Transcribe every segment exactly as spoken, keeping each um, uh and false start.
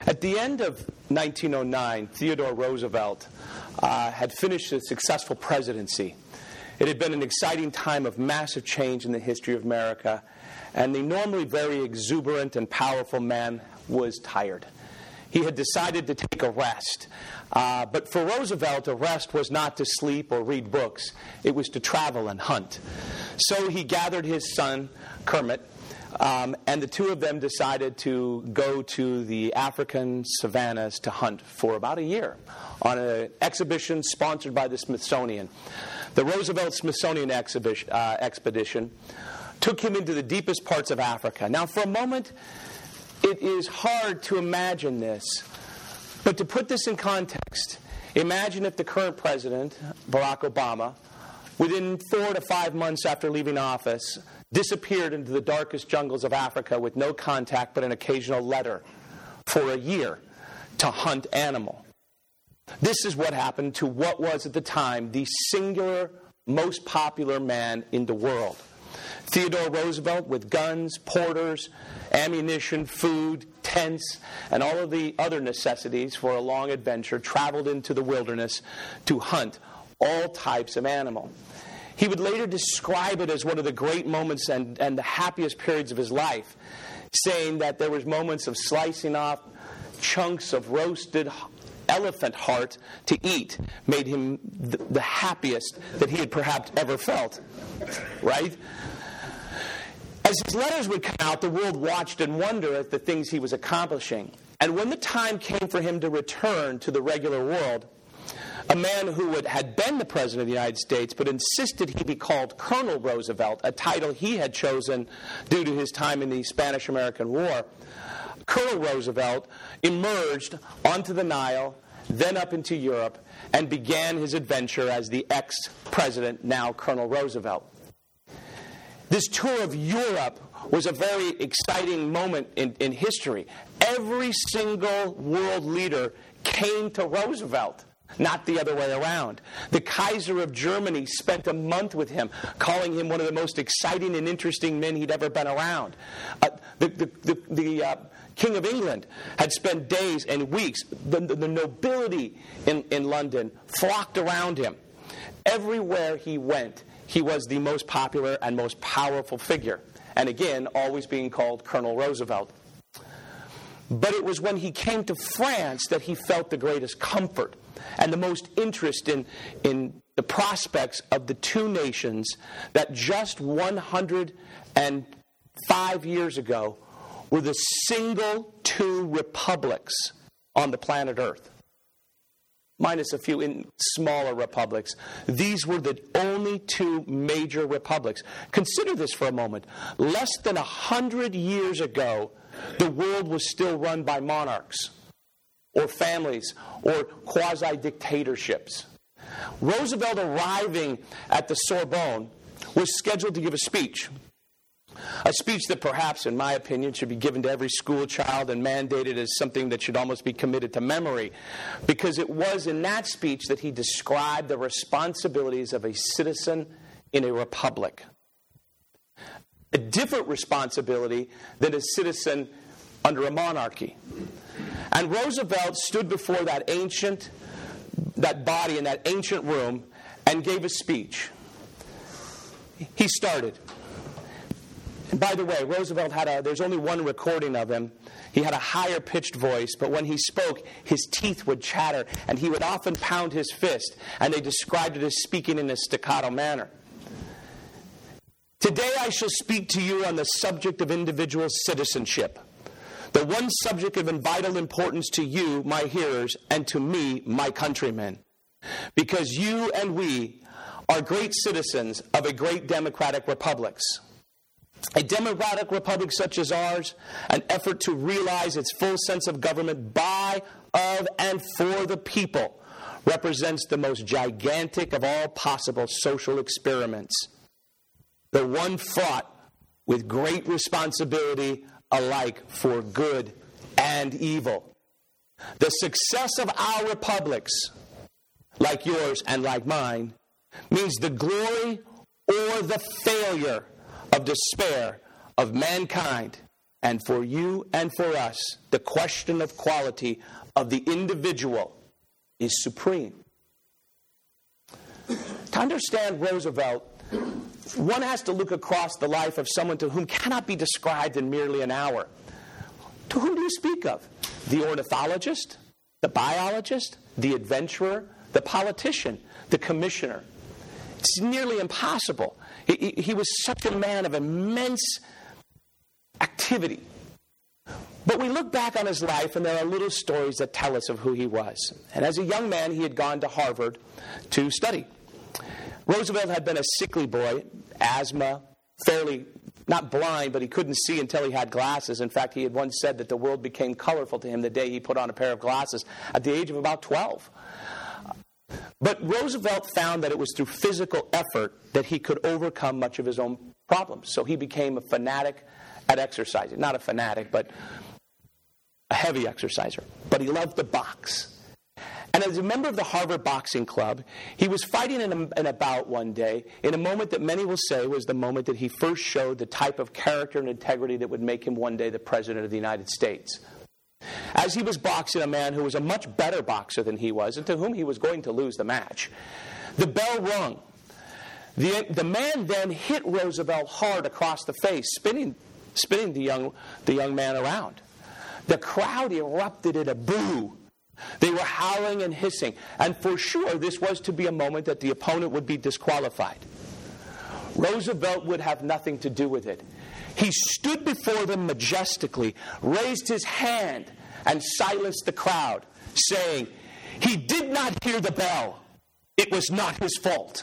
At the end of nineteen oh nine, Theodore Roosevelt uh, had finished a successful presidency. It had been an exciting time of massive change in the history of America, and the normally very exuberant and powerful man was tired. He had decided to take a rest. Uh, but for Roosevelt, a rest was not to sleep or read books. It was to travel and hunt. So he gathered his son, Kermit, um, and the two of them decided to go to the African savannas to hunt for about a year on an exhibition sponsored by the Smithsonian. The Roosevelt Smithsonian exhibition, uh, expedition took him into the deepest parts of Africa. Now, for a moment, it is hard to imagine this, but to put this in context, imagine if the current president, Barack Obama, within four to five months after leaving office, disappeared into the darkest jungles of Africa with no contact but an occasional letter for a year to hunt animal. This is what happened to what was at the time the singular, most popular man in the world. Theodore Roosevelt, with guns, porters, ammunition, food, tents, and all of the other necessities for a long adventure, traveled into the wilderness to hunt all types of animal. He would later describe it as one of the great moments and, and the happiest periods of his life, saying that there was moments of slicing off chunks of roasted elephant heart to eat, made him the, the happiest that he had perhaps ever felt. Right? As his letters would come out, the world watched and wondered at the things he was accomplishing. And when the time came for him to return to the regular world, a man who would, had been the President of the United States but insisted he be called Colonel Roosevelt, a title he had chosen due to his time in the Spanish-American War, Colonel Roosevelt emerged onto the Nile, then up into Europe, and began his adventure as the ex-president, now Colonel Roosevelt. This tour of Europe was a very exciting moment in, in history. Every single world leader came to Roosevelt, not the other way around. The Kaiser of Germany spent a month with him, calling him one of the most exciting and interesting men he'd ever been around. Uh, the the, the, the uh, King of England had spent days and weeks. The, the, the nobility in, in London flocked around him. Everywhere he went, he was the most popular and most powerful figure. And again, always being called Colonel Roosevelt. But it was when he came to France that he felt the greatest comfort and the most interest in, in the prospects of the two nations that just one hundred five years ago were the single two republics on the planet Earth. Minus a few in smaller republics. These were the only two major republics. Consider this for a moment. Less than a hundred years ago, the world was still run by monarchs or families or quasi-dictatorships. Roosevelt, arriving at the Sorbonne, was scheduled to give a speech. A speech that perhaps, in my opinion, should be given to every school child and mandated as something that should almost be committed to memory, because it was in that speech that he described the responsibilities of a citizen in a republic. A different responsibility than a citizen under a monarchy. And Roosevelt stood before that ancient, that body in that ancient room and gave a speech. He started. And by the way, Roosevelt had a, there's only one recording of him. He had a higher pitched voice, but when he spoke, his teeth would chatter, and he would often pound his fist, and they described it as speaking in a staccato manner. Today I shall speak to you on the subject of individual citizenship, the one subject of vital importance to you, my hearers, and to me, my countrymen, because you and we are great citizens of a great democratic republics. A democratic republic such as ours, an effort to realize its full sense of government by, of, and for the people, represents the most gigantic of all possible social experiments. The one fraught with great responsibility alike for good and evil. The success of our republics, like yours and like mine, means the glory or the failure of despair of mankind And for you and for us, the question of quality of the individual is supreme. To understand Roosevelt, one has to look across the life of someone to whom cannot be described in merely an hour. To whom do you speak of? The ornithologist, the biologist, the adventurer, the politician, the commissioner. It's nearly impossible. He, he, he was such a man of immense activity. But we look back on his life, and there are little stories that tell us of who he was. And as a young man, he had gone to Harvard to study. Roosevelt had been a sickly boy, asthma, fairly, not blind, but he couldn't see until he had glasses. In fact, he had once said that the world became colorful to him the day he put on a pair of glasses at the age of about twelve. But Roosevelt found that it was through physical effort that he could overcome much of his own problems. So he became a fanatic at exercising. Not a fanatic, but a heavy exerciser. But he loved to box. And as a member of the Harvard Boxing Club, he was fighting in a, in a bout one day in a moment that many will say was the moment that he first showed the type of character and integrity that would make him one day the President of the United States. As he was boxing a man who was a much better boxer than he was, and to whom he was going to lose the match, the bell rung. The, the man then hit Roosevelt hard across the face, spinning, spinning the young, the young man around. The crowd erupted in a boo. They were howling and hissing. And for sure, this was to be a moment that the opponent would be disqualified. Roosevelt would have nothing to do with it. He stood before them majestically, raised his hand, and silenced the crowd, saying, "He did not hear the bell. It was not his fault."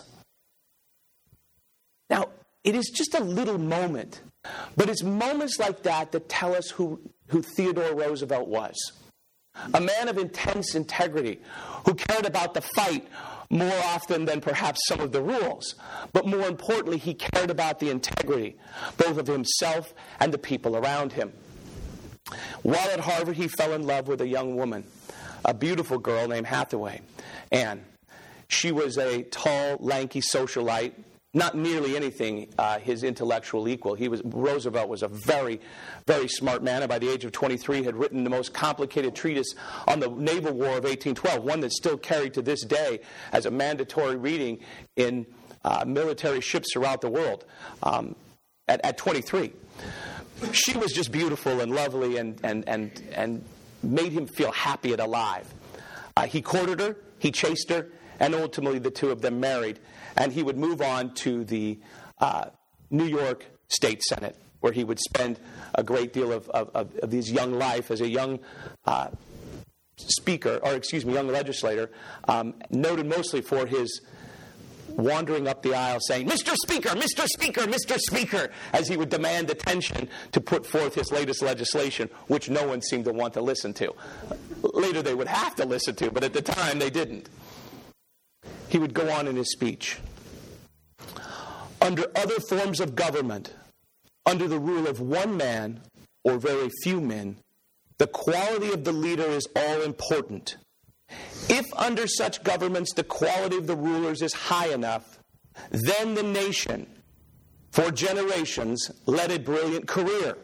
Now, it is just a little moment, but it's moments like that that tell us who, who Theodore Roosevelt was. A man of intense integrity who cared about the fight more often than perhaps some of the rules. But more importantly, he cared about the integrity, both of himself and the people around him. While at Harvard, he fell in love with a young woman, a beautiful girl named Hathaway, Anne. She was a tall, lanky socialite, not nearly anything uh, his intellectual equal. He was Roosevelt was a very, very smart man, and by the age of twenty-three had written the most complicated treatise on the Naval War of eighteen twelve, one that's still carried to this day as a mandatory reading in uh, military ships throughout the world um, at, at twenty-three. She was just beautiful and lovely and, and, and, and made him feel happy and alive. Uh, he courted her, he chased her, and ultimately the two of them married. And he would move on to the uh, New York State Senate, where he would spend a great deal of, of, of his young life as a young uh, speaker, or excuse me, young legislator, um, noted mostly for his wandering up the aisle saying, "Mister Speaker, Mister Speaker, Mister Speaker," as he would demand attention to put forth his latest legislation, which no one seemed to want to listen to. Later they would have to listen to, but at the time they didn't. He would go on in his speech. Under other forms of government, under the rule of one man or very few men, the quality of the leader is all important. If under such governments the quality of the rulers is high enough, then the nation, for generations, led a brilliant career.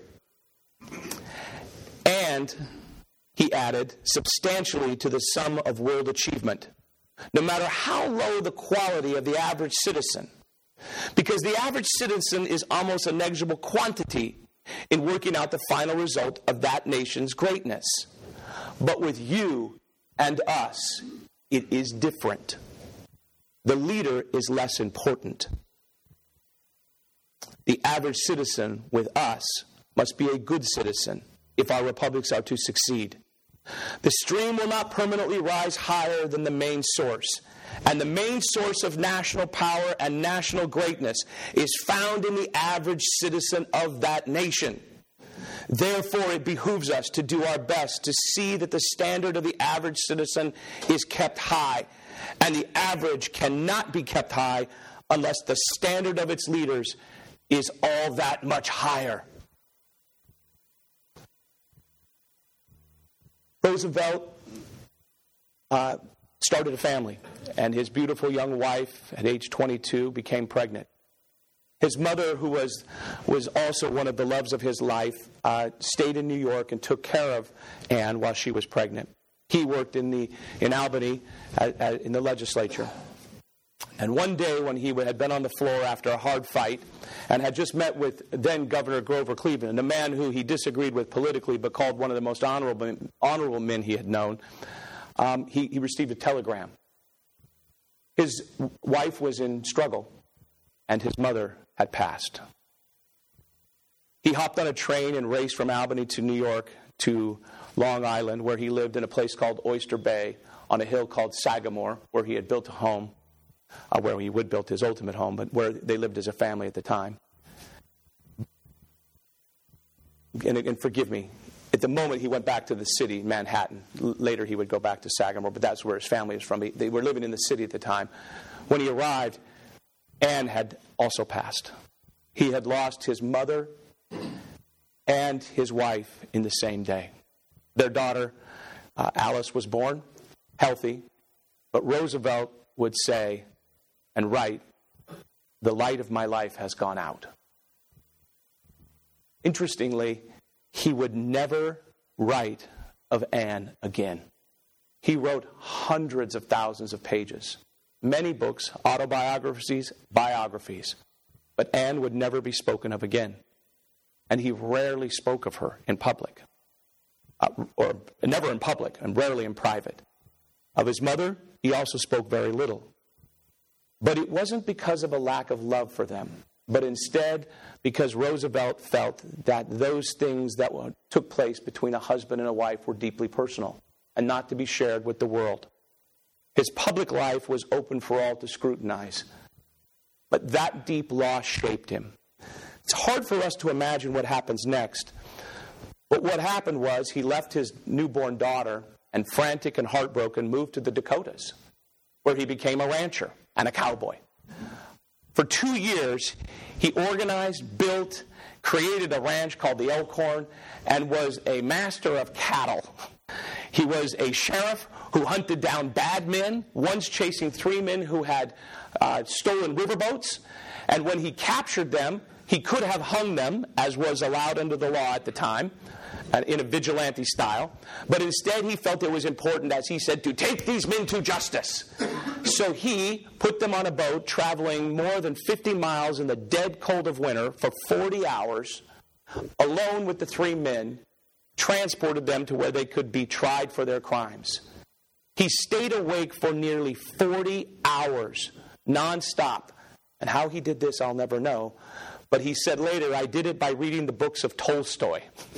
And, he added, substantially to the sum of world achievement. No matter how low the quality of the average citizen, because the average citizen is almost a negligible quantity in working out the final result of that nation's greatness. But with you and us, it is different. The leader is less important. The average citizen with us must be a good citizen if our republics are to succeed. The stream will not permanently rise higher than the main source. And the main source of national power and national greatness is found in the average citizen of that nation. Therefore, it behooves us to do our best to see that the standard of the average citizen is kept high. And the average cannot be kept high unless the standard of its leaders is all that much higher. Roosevelt uh, started a family, and his beautiful young wife, at age twenty-two, became pregnant. His mother, who was was also one of the loves of his life, uh, stayed in New York and took care of Anne while she was pregnant. He worked in the in Albany uh, uh, in the legislature. And one day when he had been on the floor after a hard fight and had just met with then Governor Grover Cleveland, a man who he disagreed with politically but called one of the most honorable, honorable men he had known, um, he, he received a telegram. His wife was in struggle, and his mother had passed. He hopped on a train and raced from Albany to New York to Long Island, where he lived in a place called Oyster Bay on a hill called Sagamore, where he had built a home. Uh, where he would build his ultimate home, but where they lived as a family at the time. And, and forgive me, at the moment he went back to the city, Manhattan. L- later he would go back to Sagamore, but that's where his family is from. He, they were living in the city at the time. When he arrived, Anne had also passed. He had lost his mother and his wife in the same day. Their daughter, uh, Alice, was born, healthy, but Roosevelt would say and write, "The light of my life has gone out." Interestingly, he would never write of Anne again. He wrote hundreds of thousands of pages, many books, autobiographies, biographies, but Anne would never be spoken of again. And he rarely spoke of her in public, uh, or never in public, and rarely in private. Of his mother, he also spoke very little. But it wasn't because of a lack of love for them, but instead because Roosevelt felt that those things that took place between a husband and a wife were deeply personal and not to be shared with the world. His public life was open for all to scrutinize, but that deep loss shaped him. It's hard for us to imagine what happens next, but what happened was he left his newborn daughter and, frantic and heartbroken, moved to the Dakotas, where he became a rancher and a cowboy. For two years, he organized, built, created a ranch called the Elkhorn, and was a master of cattle. He was a sheriff who hunted down bad men, once chasing three men who had uh, stolen riverboats. And when he captured them, he could have hung them, as was allowed under the law at the time, in a vigilante style. But instead, he felt it was important, as he said, to take these men to justice. So he put them on a boat, traveling more than fifty miles in the dead cold of winter for forty hours, alone with the three men, transported them to where they could be tried for their crimes. He stayed awake for nearly forty hours, nonstop. And how he did this, I'll never know. But he said later, "I did it by reading the books of Tolstoy."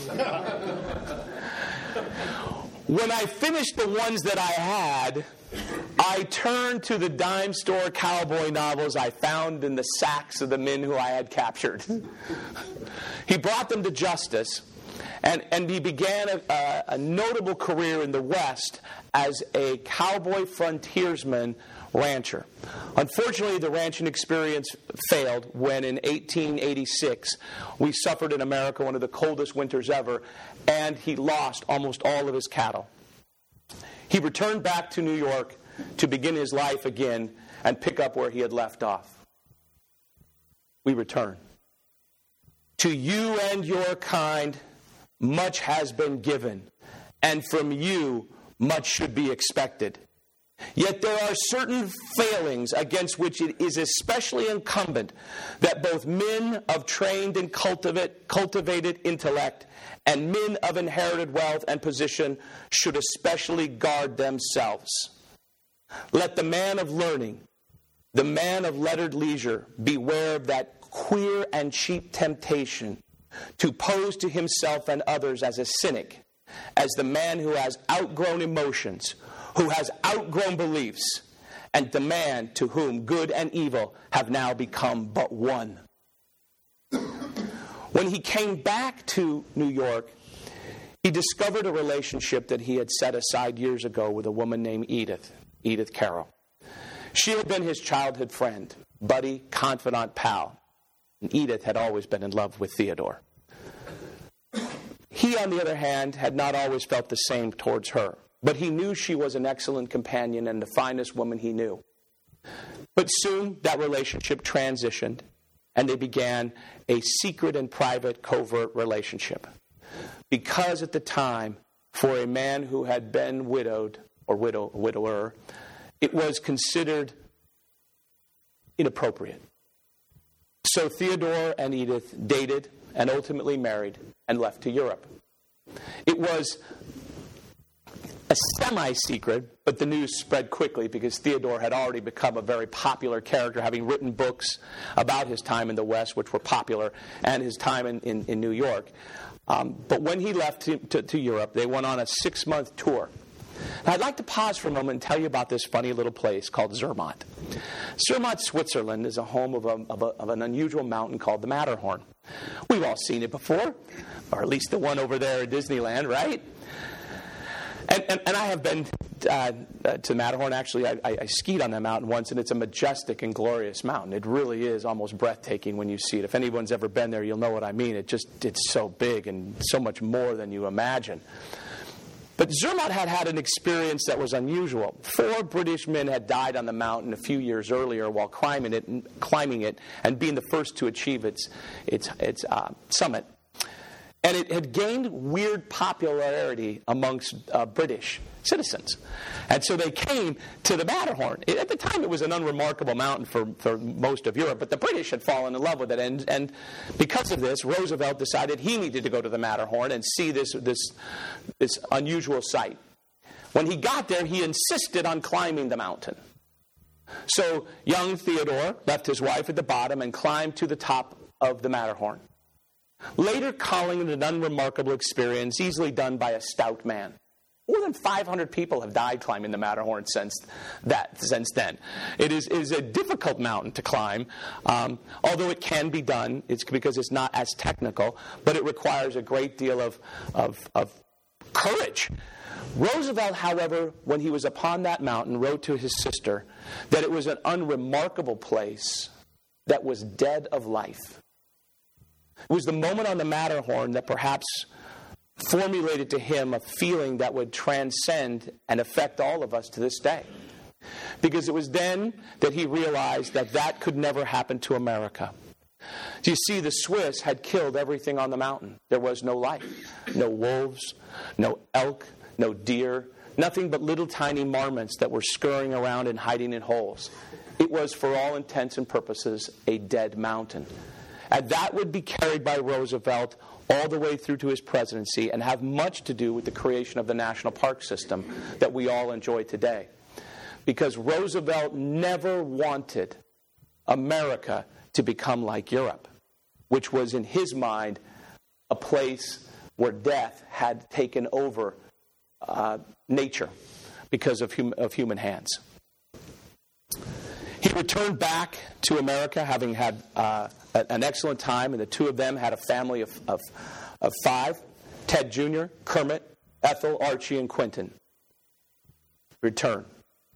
When I finished the ones that I had, I turned to the dime store cowboy novels I found in the sacks of the men who I had captured. He brought them to justice, and, and he began a, a, a notable career in the West as a cowboy frontiersman rancher. Unfortunately, the ranching experience failed when in eighteen eighty-six we suffered in America one of the coldest winters ever, and he lost almost all of his cattle. He returned back to New York to begin his life again and pick up where he had left off. We return. To you and your kind, much has been given, and from you much should be expected. Yet there are certain failings against which it is especially incumbent that both men of trained and cultivate, cultivated intellect and men of inherited wealth and position should especially guard themselves. Let the man of learning, the man of lettered leisure, beware of that queer and cheap temptation to pose to himself and others as a cynic, as the man who has outgrown emotions, who has outgrown beliefs, and the man to whom good and evil have now become but one. When he came back to New York, he discovered a relationship that he had set aside years ago with a woman named Edith, Edith Carroll. She had been his childhood friend, buddy, confidant, pal. And Edith had always been in love with Theodore. He, on the other hand, had not always felt the same towards her. But he knew she was an excellent companion and the finest woman he knew. But soon that relationship transitioned, and they began a secret and private covert relationship. Because at the time, for a man who had been widowed, or widow, widower, it was considered inappropriate. So Theodore and Edith dated and ultimately married and left to Europe. It was a semi-secret, but the news spread quickly because Theodore had already become a very popular character, having written books about his time in the West, which were popular, and his time in, in, in New York. Um, but when he left to, to, to Europe, they went on a six-month tour. Now, I'd like to pause for a moment and tell you about this funny little place called Zermatt. Zermatt, Switzerland, is a home of, a, of, a, of an unusual mountain called the Matterhorn. We've all seen it before, or at least the one over there at Disneyland, right? And, and, and I have been uh, to Matterhorn. Actually, I, I, I skied on that mountain once, and it's a majestic and glorious mountain. It really is almost breathtaking when you see it. If anyone's ever been there, you'll know what I mean. It just it's so big and so much more than you imagine. But Zermatt had had an experience that was unusual. Four British men had died on the mountain a few years earlier while climbing it, and, climbing it, and being the first to achieve its its its uh, summit. And it had gained weird popularity amongst uh, British citizens. And so they came to the Matterhorn. It, at the time, it was an unremarkable mountain for, for most of Europe, but the British had fallen in love with it. And, and because of this, Roosevelt decided he needed to go to the Matterhorn and see this, this, this unusual sight. When he got there, he insisted on climbing the mountain. So young Theodore left his wife at the bottom and climbed to the top of the Matterhorn, later calling it an unremarkable experience easily done by a stout man. More than five hundred people have died climbing the Matterhorn since that. Since then, it is, is a difficult mountain to climb. Um, although it can be done, it's because it's not as technical, but it requires a great deal of, of, of courage. Roosevelt, however, when he was upon that mountain, wrote to his sister that it was an unremarkable place that was dead of life. It was the moment on the Matterhorn that perhaps formulated to him a feeling that would transcend and affect all of us to this day. Because it was then that he realized that that could never happen to America. Do you see, the Swiss had killed everything on the mountain. There was no life. No wolves, no elk, no deer, nothing but little tiny marmots that were scurrying around and hiding in holes. It was, for all intents and purposes, a dead mountain. And that would be carried by Roosevelt all the way through to his presidency and have much to do with the creation of the national park system that we all enjoy today. Because Roosevelt never wanted America to become like Europe, which was, in his mind, a place where death had taken over uh, nature because of, hum- of human hands. He returned back to America, having had uh, an excellent time, and the two of them had a family of, of, of five: Ted Junior, Kermit, Ethel, Archie, and Quentin. Return.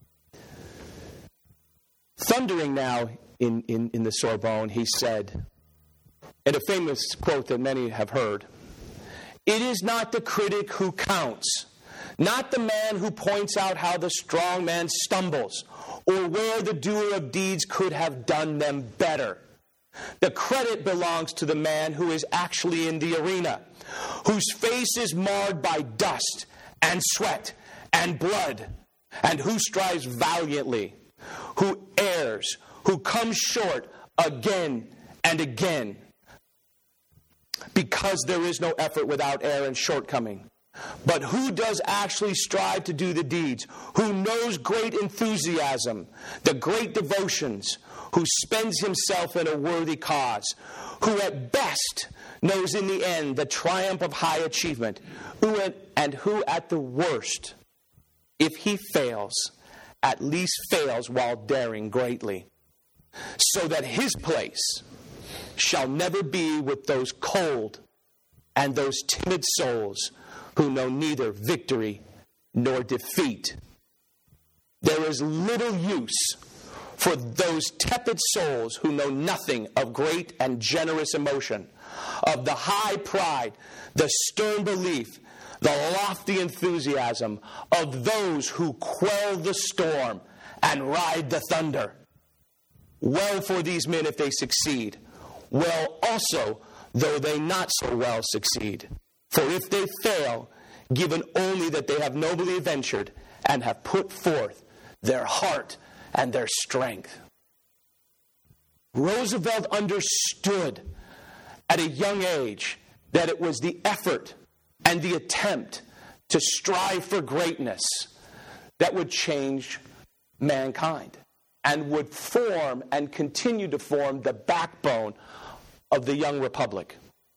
Thundering now in, in, in the Sorbonne, he said, in a famous quote that many have heard, "It is not the critic who counts, not the man who points out how the strong man stumbles, or where the doer of deeds could have done them better. The credit belongs to the man who is actually in the arena, whose face is marred by dust and sweat and blood, and who strives valiantly, who errs, who comes short again and again, because there is no effort without error and shortcoming. But who does actually strive to do the deeds, who knows great enthusiasm, the great devotions, who spends himself in a worthy cause, who at best knows in the end the triumph of high achievement, who at, and who at the worst, if he fails, at least fails while daring greatly, so that his place shall never be with those cold and those timid souls who know neither victory nor defeat. There is little use for those tepid souls who know nothing of great and generous emotion, of the high pride, the stern belief, the lofty enthusiasm of those who quell the storm and ride the thunder. Well for these men if they succeed. well also, though they not so well succeed. For if they fail, given only that they have nobly ventured and have put forth their heart and their strength. Roosevelt understood at a young age that it was the effort and the attempt to strive for greatness that would change mankind and would form and continue to form the backbone of the young republic.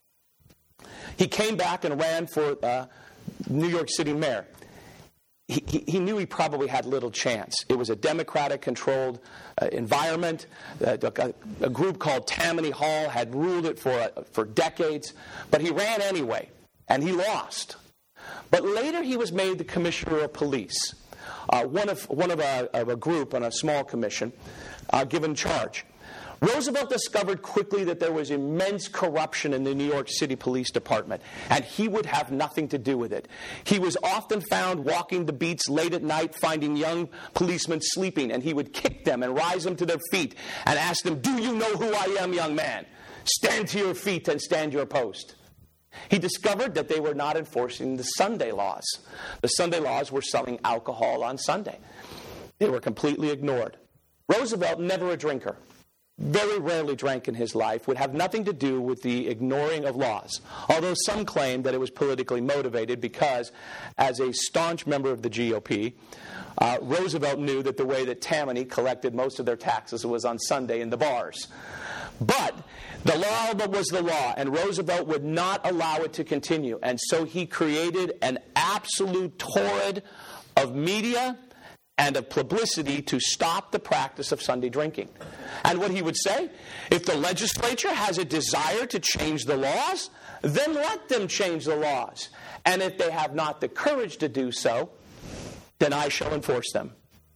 He came back and ran for uh, New York City mayor. He, he, he knew he probably had little chance. It was a Democratic-controlled uh, environment. Uh, a, a group called Tammany Hall had ruled it for uh, for decades. But he ran anyway, and he lost. But later he was made the commissioner of police, uh, one of one of a, of a group on a small commission, uh, given charge. Roosevelt discovered quickly that there was immense corruption in the New York City Police Department, and he would have nothing to do with it. He was often found walking the beats late at night, finding young policemen sleeping, and he would kick them and rise them to their feet and ask them, "Do you know who I am, young man? Stand to your feet and stand your post." He discovered that they were not enforcing the Sunday laws. The Sunday laws were selling alcohol on Sunday. They were completely ignored. Roosevelt, never a drinker, very rarely drank in his life, would have nothing to do with the ignoring of laws, although some claim that it was politically motivated because, as a staunch member of the G O P, uh, Roosevelt knew that the way that Tammany collected most of their taxes was on Sunday in the bars. But the law was the law, and Roosevelt would not allow it to continue, and so he created an absolute torrent of media and of publicity to stop the practice of Sunday drinking. And what he would say, if the legislature has a desire to change the laws, then let them change the laws. And if they have not the courage to do so, then I shall enforce them.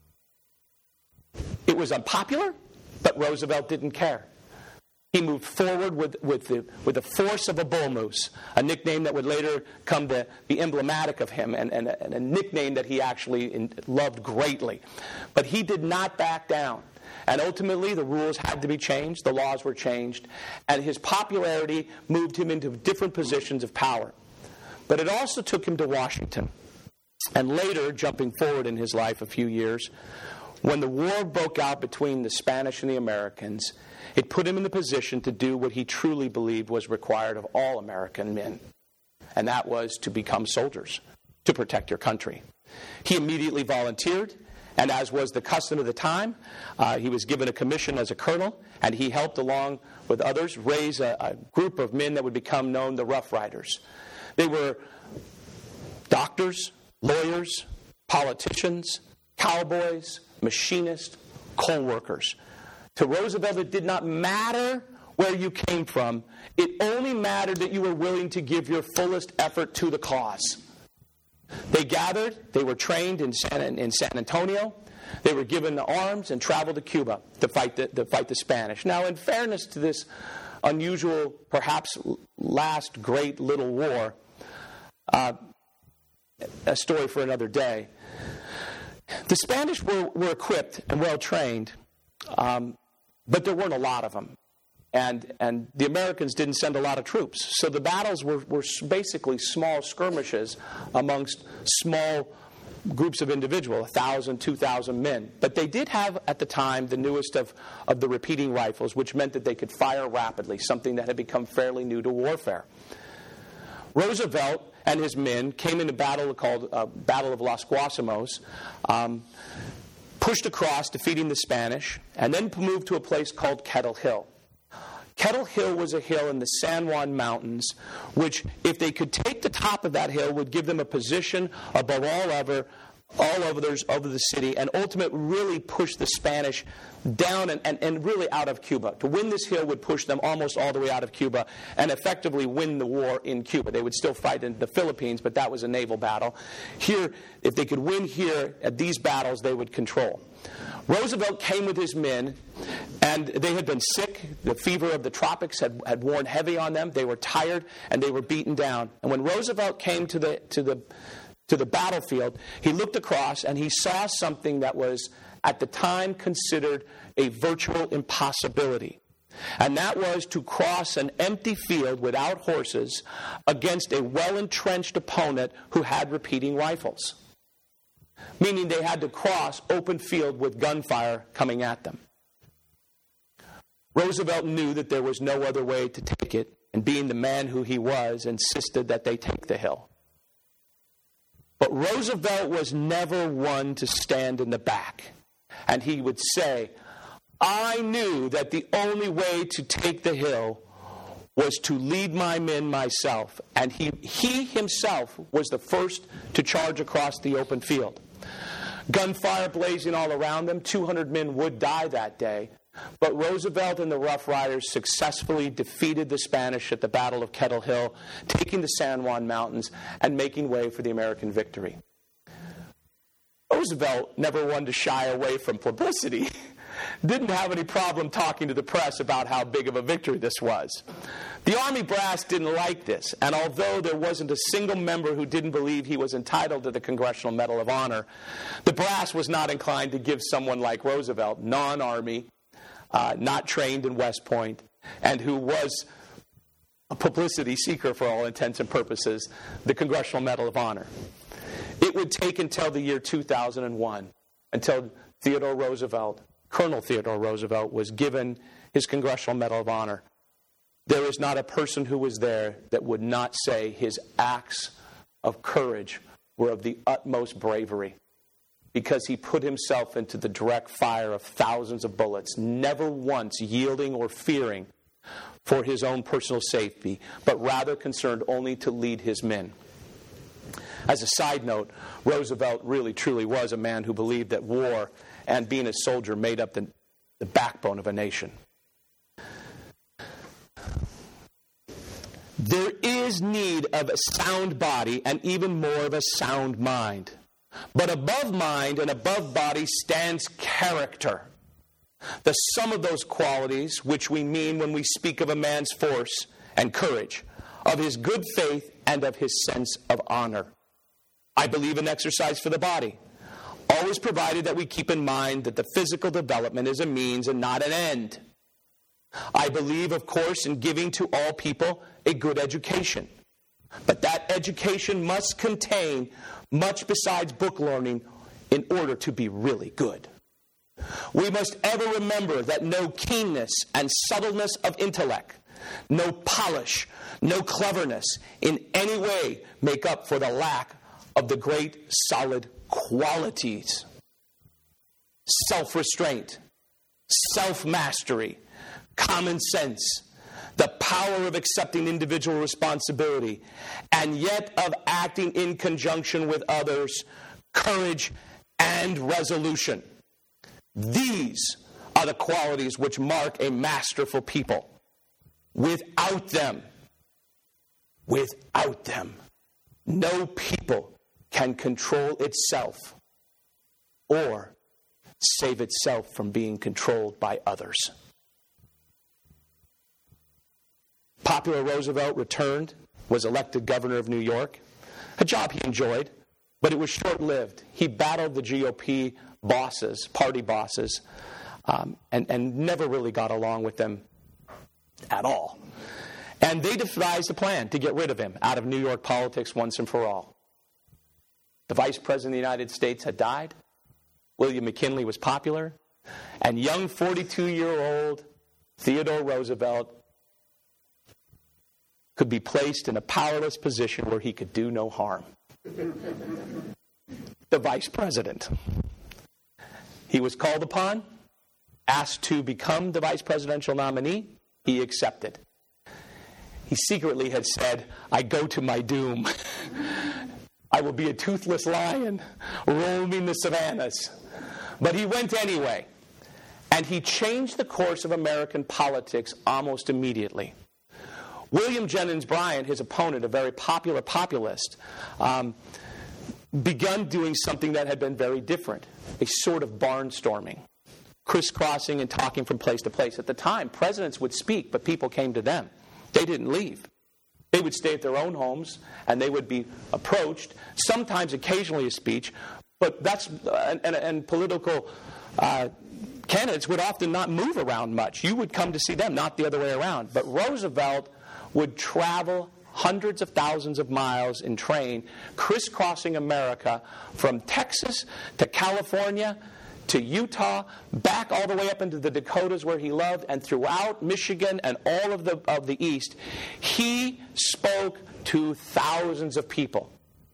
It was unpopular, but Roosevelt didn't care. He moved forward with, with, the, with the force of a bull moose, a nickname that would later come to be emblematic of him, and, and, and a nickname that he actually in, loved greatly. But he did not back down. And ultimately, the rules had to be changed, the laws were changed, and his popularity moved him into different positions of power. But it also took him to Washington. And later, jumping forward in his life a few years, when the war broke out between the Spanish and the Americans, it put him in the position to do what he truly believed was required of all American men, and that was to become soldiers, to protect your country. He immediately volunteered, and as was the custom of the time, uh, he was given a commission as a colonel, and he helped, along with others, raise a, a group of men that would become known the Rough Riders. They were doctors, lawyers, politicians, cowboys, machinists, coal workers. To Roosevelt, it did not matter where you came from. It only mattered that you were willing to give your fullest effort to the cause. They gathered, they were trained in San, in San Antonio, they were given the arms and traveled to Cuba to fight the, to fight the Spanish. Now, in fairness to this unusual, perhaps last great little war, uh, a story for another day, the Spanish were, were equipped and well trained, um, but there weren't a lot of them. And and the Americans didn't send a lot of troops. So the battles were, were basically small skirmishes amongst small groups of individuals, one thousand, two thousand men. But they did have, at the time, the newest of, of the repeating rifles, which meant that they could fire rapidly, something that had become fairly new to warfare. Roosevelt and his men came into a battle called uh, Battle of Los Guasimos, um, pushed across, defeating the Spanish, and then moved to a place called Kettle Hill. Kettle Hill was a hill in the San Juan Mountains, which, if they could take the top of that hill, would give them a position above all ever, all others over the city, and ultimately really push the Spanish down and, and, and really out of Cuba. To win this hill would push them almost all the way out of Cuba and effectively win the war in Cuba. They would still fight in the Philippines, but that was a naval battle. Here, if they could win here at these battles, they would control. Roosevelt came with his men, and they had been sick. The fever of the tropics had, had worn heavy on them. They were tired, and they were beaten down. And when Roosevelt came to the to the to the battlefield, he looked across, and he saw something that was, at the time, considered a virtual impossibility. And that was to cross an empty field without horses against a well-entrenched opponent who had repeating rifles. Meaning they had to cross open field with gunfire coming at them. Roosevelt knew that there was no other way to take it, and being the man who he was, insisted that they take the hill. But Roosevelt was never one to stand in the back. And he would say, I knew that the only way to take the hill was to lead my men myself. And he, he himself was the first to charge across the open field. Gunfire blazing all around them, two hundred men would die that day. But Roosevelt and the Rough Riders successfully defeated the Spanish at the Battle of Kettle Hill, taking the San Juan Mountains and making way for the American victory. Roosevelt never wanted to shy away from publicity. Didn't have any problem talking to the press about how big of a victory this was. The Army brass didn't like this, and although there wasn't a single member who didn't believe he was entitled to the Congressional Medal of Honor, the brass was not inclined to give someone like Roosevelt, non-Army, uh, not trained in West Point, and who was a publicity seeker for all intents and purposes, the Congressional Medal of Honor. It would take until the year two thousand one, until Theodore Roosevelt, Colonel Theodore Roosevelt, was given his Congressional Medal of Honor. There is not a person who was there that would not say his acts of courage were of the utmost bravery, because he put himself into the direct fire of thousands of bullets, never once yielding or fearing for his own personal safety, but rather concerned only to lead his men. As a side note, Roosevelt really truly was a man who believed that war and being a soldier made up the, the backbone of a nation. There is need of a sound body and even more of a sound mind. But above mind and above body stands character. The sum of those qualities, which we mean when we speak of a man's force and courage, of his good faith and of his sense of honor. I believe in exercise for the body, always provided that we keep in mind that the physical development is a means and not an end. I believe, of course, in giving to all people a good education. But that education must contain much besides book learning in order to be really good. We must ever remember that no keenness and subtleness of intellect, no polish, no cleverness in any way make up for the lack of the great solid qualities: self-restraint, self-mastery, common sense, the power of accepting individual responsibility, and yet of acting in conjunction with others, courage and resolution. These are the qualities which mark a masterful people. Without them, without them, no people can control itself or save itself from being controlled by others. Popular Roosevelt returned, was elected governor of New York, a job he enjoyed, but it was short-lived. He battled the G O P bosses, party bosses, um, and, and never really got along with them at all. And they devised a plan to get rid of him out of New York politics once and for all. The Vice President of the United States had died. William McKinley was popular. And young forty-two-year-old Theodore Roosevelt could be placed in a powerless position where he could do no harm. The Vice President. He was called upon, asked to become the vice presidential nominee. He accepted. He secretly had said, I go to my doom. I will be a toothless lion roaming the savannas. But he went anyway. And he changed the course of American politics almost immediately. William Jennings Bryan, his opponent, a very popular populist, um, begun doing something that had been very different, a sort of barnstorming, crisscrossing and talking from place to place. At the time, presidents would speak, but people came to them. They didn't leave. They would stay at their own homes, and they would be approached, sometimes occasionally a speech, but that's, uh, and, and political uh, candidates would often not move around much. You would come to see them, not the other way around. But Roosevelt would travel hundreds of thousands of miles in train, crisscrossing America from Texas to California to Utah, back all the way up into the Dakotas where he loved, and throughout Michigan and all of the of the East. He spoke to thousands of people,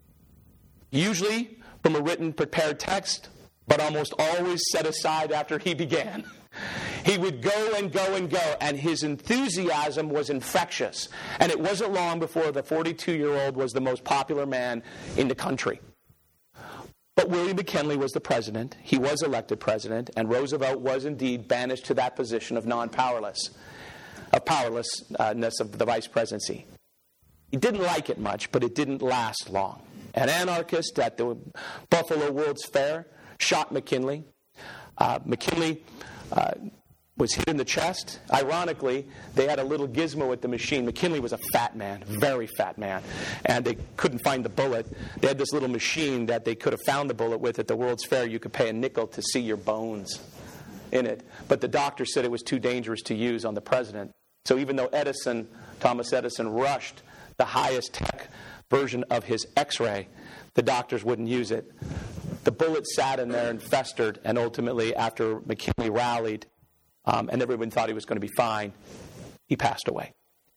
usually from a written, prepared text, but almost always set aside after he began. He would go and go and go, and his enthusiasm was infectious. And it wasn't long before the forty-two-year-old was the most popular man in the country. But William McKinley was the president. He was elected president, and Roosevelt was indeed banished to that position of non-powerless, of powerlessness of the vice presidency. He didn't like it much, but it didn't last long. An anarchist at the Buffalo World's Fair shot McKinley. Uh, McKinley uh, was hit in the chest. Ironically, they had a little gizmo at the machine. McKinley was a fat man, very fat man, and they couldn't find the bullet. They had this little machine that they could have found the bullet with at the World's Fair. You could pay a nickel to see your bones in it. But the doctor said it was too dangerous to use on the president. So even though Edison, Thomas Edison, rushed the highest tech version of his X-ray, the doctors wouldn't use it. The bullet sat in there and festered, and ultimately, after McKinley rallied, um, and everyone thought he was going to be fine, he passed away.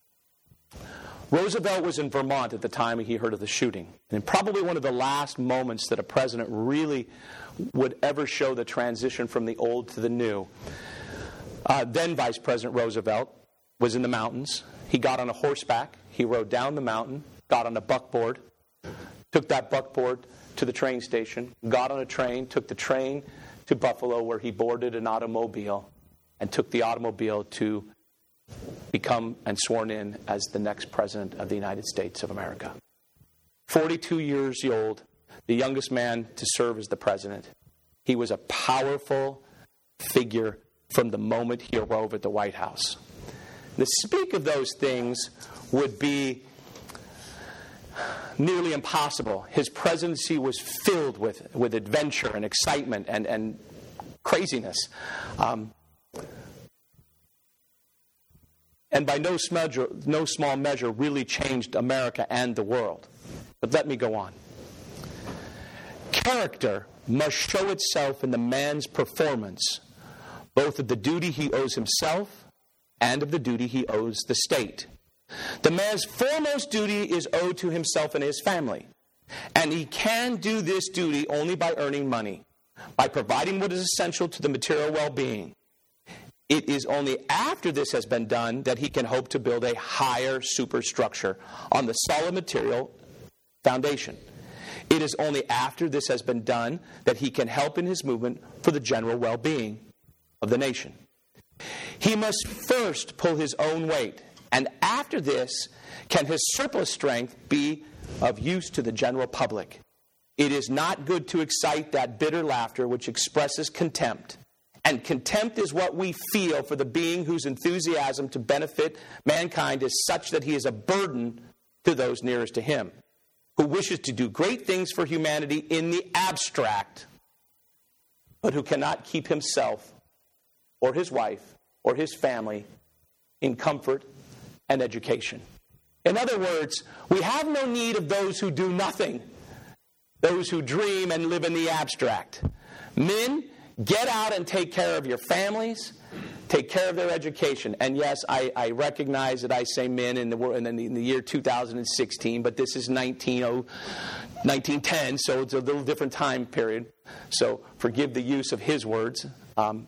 Roosevelt was in Vermont at the time he heard of the shooting, and probably one of the last moments that a president really would ever show the transition from the old to the new. Uh, then Vice President Roosevelt was in the mountains. He got on a horseback. He rode down the mountain, got on a buckboard, took that buckboard to the train station, got on a train, took the train to Buffalo, where he boarded an automobile and took the automobile to become and sworn in as the next president of the United States of America. forty-two years old, the youngest man to serve as the president. He was a powerful figure from the moment he arrived at the White House. To speak of those things would be nearly impossible. His presidency was filled with, with adventure and excitement and, and craziness. Um, and by no, smudge, no small measure really changed America and the world. But let me go on. Character must show itself in the man's performance, both of the duty he owes himself and of the duty he owes the state. The man's foremost duty is owed to himself and his family. And he can do this duty only by earning money, by providing what is essential to the material well-being. It is only after this has been done that he can hope to build a higher superstructure on the solid material foundation. It is only after this has been done that he can help in his movement for the general well-being of the nation. He must first pull his own weight, and after this can his surplus strength be of use to the general public. It is not good to excite that bitter laughter which expresses contempt. And contempt is what we feel for the being whose enthusiasm to benefit mankind is such that he is a burden to those nearest to him, who wishes to do great things for humanity in the abstract, but who cannot keep himself or his wife or his family in comfort and education. In other words, we have no need of those who do nothing, those who dream and live in the abstract. Men, get out and take care of your families, take care of their education. And yes, I, I recognize that I say men in the, in the, in the year two thousand sixteen, but this is nineteen ten, so it's a little different time period. So forgive the use of his words, um,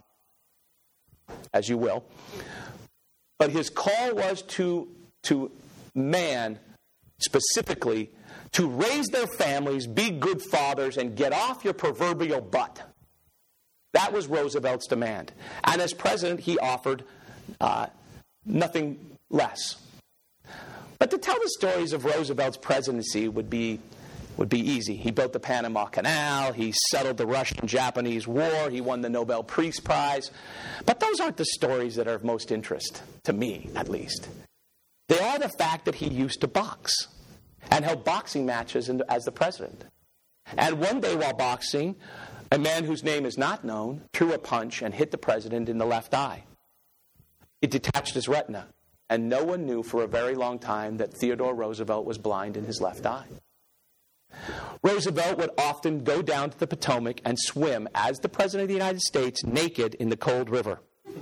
as you will. But his call was to, to man, specifically, to raise their families, be good fathers, and get off your proverbial butt. That was Roosevelt's demand. And as president, he offered uh, nothing less. But to tell the stories of Roosevelt's presidency would be would be easy. He built the Panama Canal. He settled the Russian-Japanese War. He won the Nobel Peace Prize. But those aren't the stories that are of most interest, to me at least. They are the fact that he used to box and held boxing matches as the president. And one day while boxing, A man whose name is not known threw a punch and hit the president in the left eye. It detached his retina, and no one knew for a very long time that Theodore Roosevelt was blind in his left eye. Roosevelt would often go down to the Potomac and swim as the President of the United States naked in the cold river.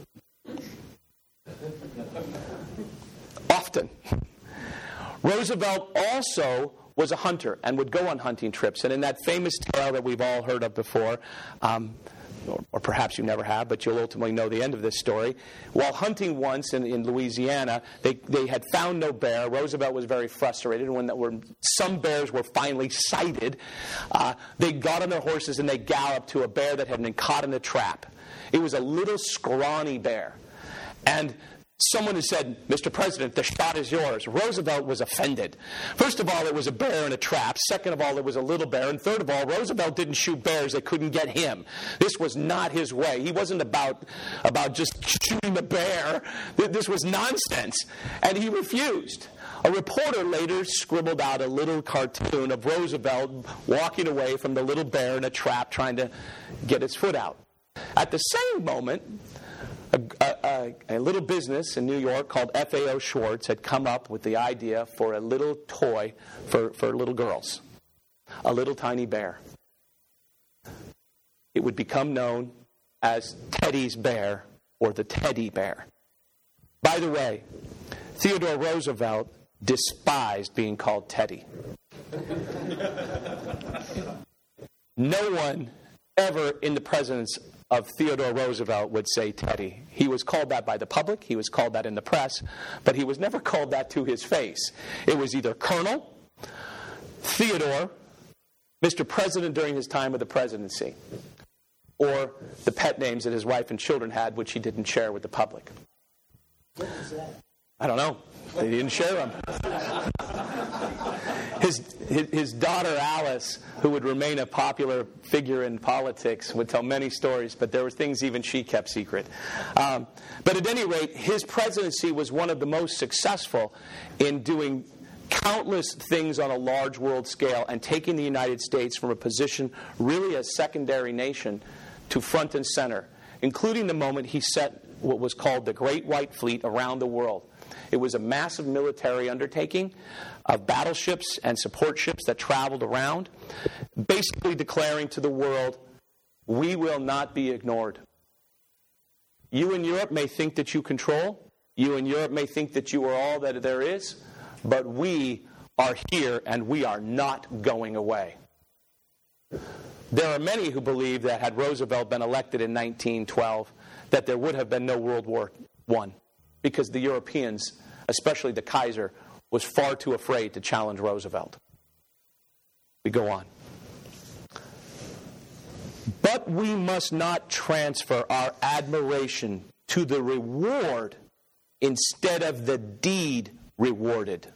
Often. Roosevelt also was a hunter and would go on hunting trips. And in that famous tale that we've all heard of before, um, or, or perhaps you never have, but you'll ultimately know the end of this story. While hunting once in, in Louisiana, they, they had found no bear. Roosevelt was very frustrated. And when that were, some bears were finally sighted, uh, they got on their horses and they galloped to a bear that had been caught in a trap. It was a little scrawny bear. And someone had said, "Mister President, the shot is yours." Roosevelt was offended. First of all, it was a bear in a trap. Second of all, it was a little bear. And third of all, Roosevelt didn't shoot bears that couldn't get him. This was not his way. He wasn't about, about just shooting the bear. This was nonsense. And he refused. A reporter later scribbled out a little cartoon of Roosevelt walking away from the little bear in a trap trying to get its foot out. At the same moment, A, a, a little business in New York called F A O Schwartz had come up with the idea for a little toy for, for little girls. A little tiny bear. It would become known as Teddy's Bear or the Teddy Bear. By the way, Theodore Roosevelt despised being called Teddy. No one ever in the presence of Theodore Roosevelt would say Teddy. He was called that by the public, he was called that in the press, but he was never called that to his face. It was either Colonel, Theodore, Mister President during his time of the presidency, or the pet names that his wife and children had, which he didn't share with the public. What was that? I don't know. They didn't share them. His, his, his daughter Alice, who would remain a popular figure in politics, would tell many stories, but there were things even she kept secret. Um, but at any rate, his presidency was one of the most successful in doing countless things on a large world scale and taking the United States from a position really a secondary nation to front and center, including the moment he set what was called the Great White Fleet around the world. It was a massive military undertaking of battleships and support ships that traveled around, basically declaring to the world, we will not be ignored. You in Europe may think that you control. You in Europe may think that you are all that there is. But we are here and we are not going away. There are many who believe that had Roosevelt been elected in nineteen twelve, that there would have been no World War One, because the Europeans, especially the Kaiser, was far too afraid to challenge Roosevelt. We go on. But we must not transfer our admiration to the reward instead of the deed rewarded.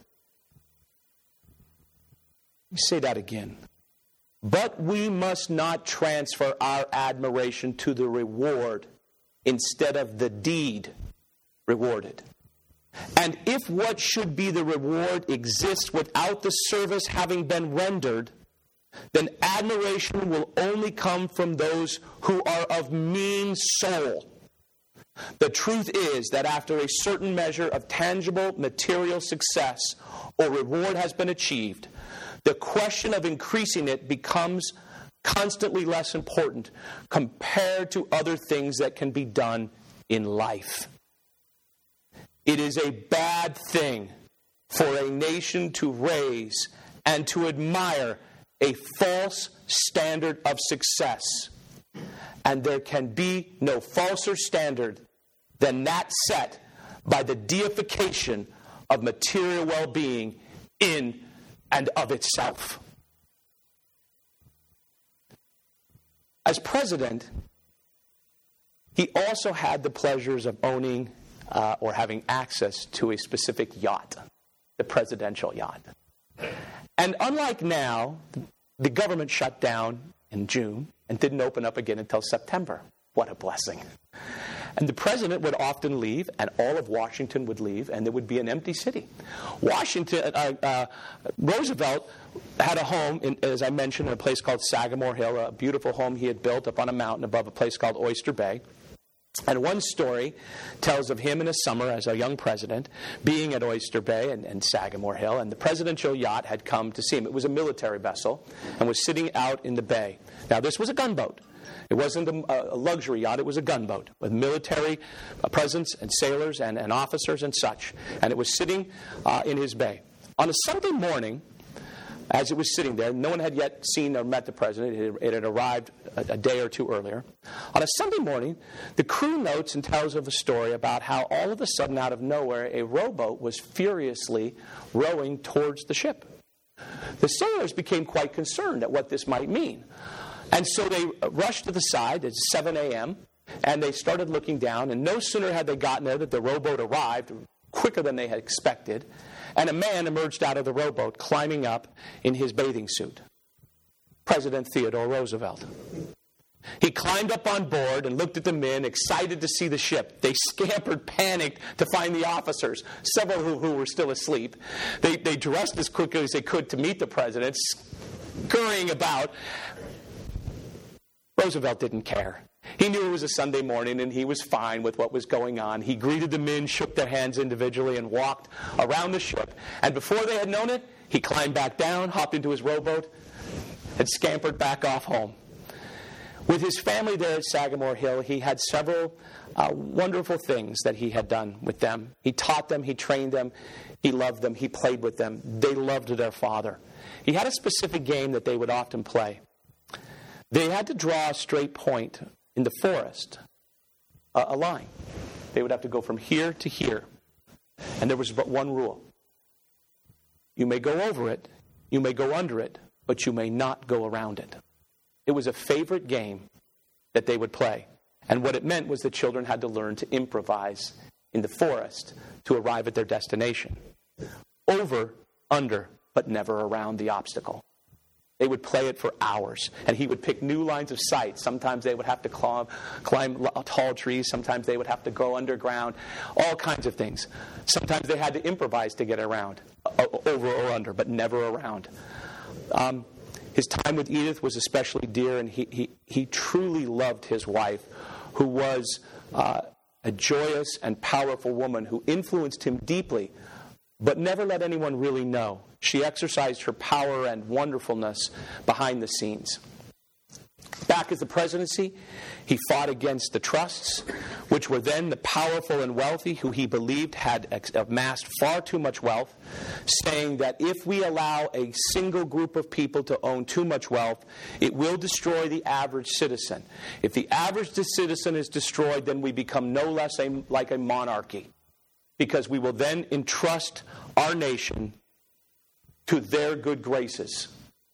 Let me say that again. But we must not transfer our admiration to the reward instead of the deed rewarded. And if what should be the reward exists without the service having been rendered, then admiration will only come from those who are of mean soul. The truth is that after a certain measure of tangible material success or reward has been achieved, the question of increasing it becomes constantly less important compared to other things that can be done in life. It is a bad thing for a nation to raise and to admire a false standard of success. And there can be no falser standard than that set by the deification of material well-being in and of itself. As president, he also had the pleasures of owning uh, or having access to a specific yacht, the presidential yacht. And unlike now, the government shut down in June and didn't open up again until September. What a blessing. And the president would often leave, and all of Washington would leave, and there would be an empty city. Washington, uh, uh, Roosevelt had a home, in, as I mentioned, in a place called Sagamore Hill, a beautiful home he had built up on a mountain above a place called Oyster Bay. And one story tells of him in a summer as a young president being at Oyster Bay and, and Sagamore Hill, and the presidential yacht had come to see him. It was a military vessel and was sitting out in the bay. Now, this was a gunboat. It wasn't a, a luxury yacht, it was a gunboat with military presence and sailors and, and officers and such. And it was sitting uh, in his bay. On a Sunday morning, as it was sitting there, no one had yet seen or met the president. It had, it had arrived a, a day or two earlier. On a Sunday morning, the crew notes and tells of a story about how all of a sudden, out of nowhere, a rowboat was furiously rowing towards the ship. The sailors became quite concerned at what this might mean. And so they rushed to the side. It's seven a.m., and they started looking down. And no sooner had they gotten there that the rowboat arrived, quicker than they had expected, and a man emerged out of the rowboat, climbing up in his bathing suit. President Theodore Roosevelt. He climbed up on board and looked at the men, excited to see the ship. They scampered, panicked to find the officers, several who, who were still asleep. They, they dressed as quickly as they could to meet the president, scurrying about. Roosevelt didn't care. He knew it was a Sunday morning, and he was fine with what was going on. He greeted the men, shook their hands individually, and walked around the ship. And before they had known it, he climbed back down, hopped into his rowboat, and scampered back off home. With his family there at Sagamore Hill, he had several uh, wonderful things that he had done with them. He taught them, he trained them, he loved them, he played with them. They loved their father. He had a specific game that they would often play. They had to draw a straight point in the forest, a, a line. They would have to go from here to here. And there was but one rule. You may go over it, you may go under it, but you may not go around it. It was a favorite game that they would play. And what it meant was the children had to learn to improvise in the forest to arrive at their destination. Over, under, but never around the obstacle. They would play it for hours, and he would pick new lines of sight. Sometimes they would have to climb, climb tall trees. Sometimes they would have to go underground. All kinds of things. Sometimes they had to improvise to get around, over or under, but never around. Um, his time with Edith was especially dear, and he, he, he truly loved his wife, who was uh, a joyous and powerful woman who influenced him deeply, but never let anyone really know. She exercised her power and wonderfulness behind the scenes. Back as the presidency, he fought against the trusts, which were then the powerful and wealthy who he believed had amassed far too much wealth, saying that if we allow a single group of people to own too much wealth, it will destroy the average citizen. If the average citizen is destroyed, then we become no less a, like a monarchy, because we will then entrust our nation to their good graces.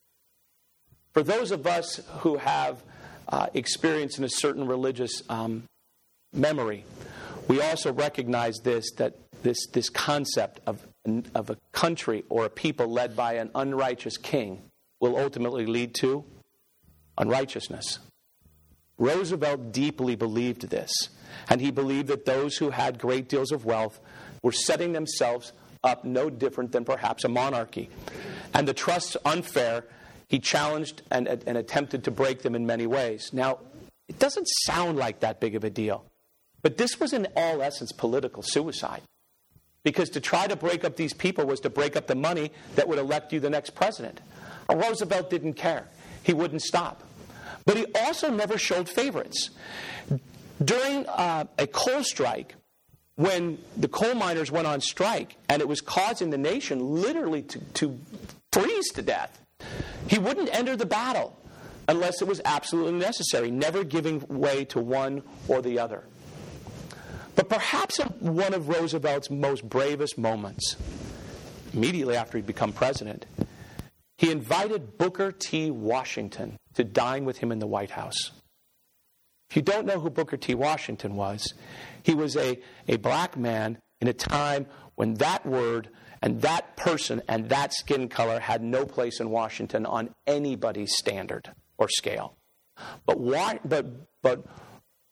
For those of us who have uh, experience in a certain religious um, memory, we also recognize this, that this, this concept of, of a country or a people led by an unrighteous king will ultimately lead to unrighteousness. Roosevelt deeply believed this, and he believed that those who had great deals of wealth were setting themselves up no different than perhaps a monarchy. And the trusts unfair, he challenged and, and attempted to break them in many ways. Now, it doesn't sound like that big of a deal, but this was in all essence political suicide. Because to try to break up these people was to break up the money that would elect you the next president. Roosevelt didn't care. He wouldn't stop. But he also never showed favorites. During uh, a coal strike, when the coal miners went on strike, and it was causing the nation literally to, to freeze to death, he wouldn't enter the battle unless it was absolutely necessary, never giving way to one or the other. But perhaps one of Roosevelt's most bravest moments, immediately after he'd become president, he invited Booker T. Washington to dine with him in the White House. If you don't know who Booker T. Washington was, he was a, a black man in a time when that word and that person and that skin color had no place in Washington on anybody's standard or scale. But why, but but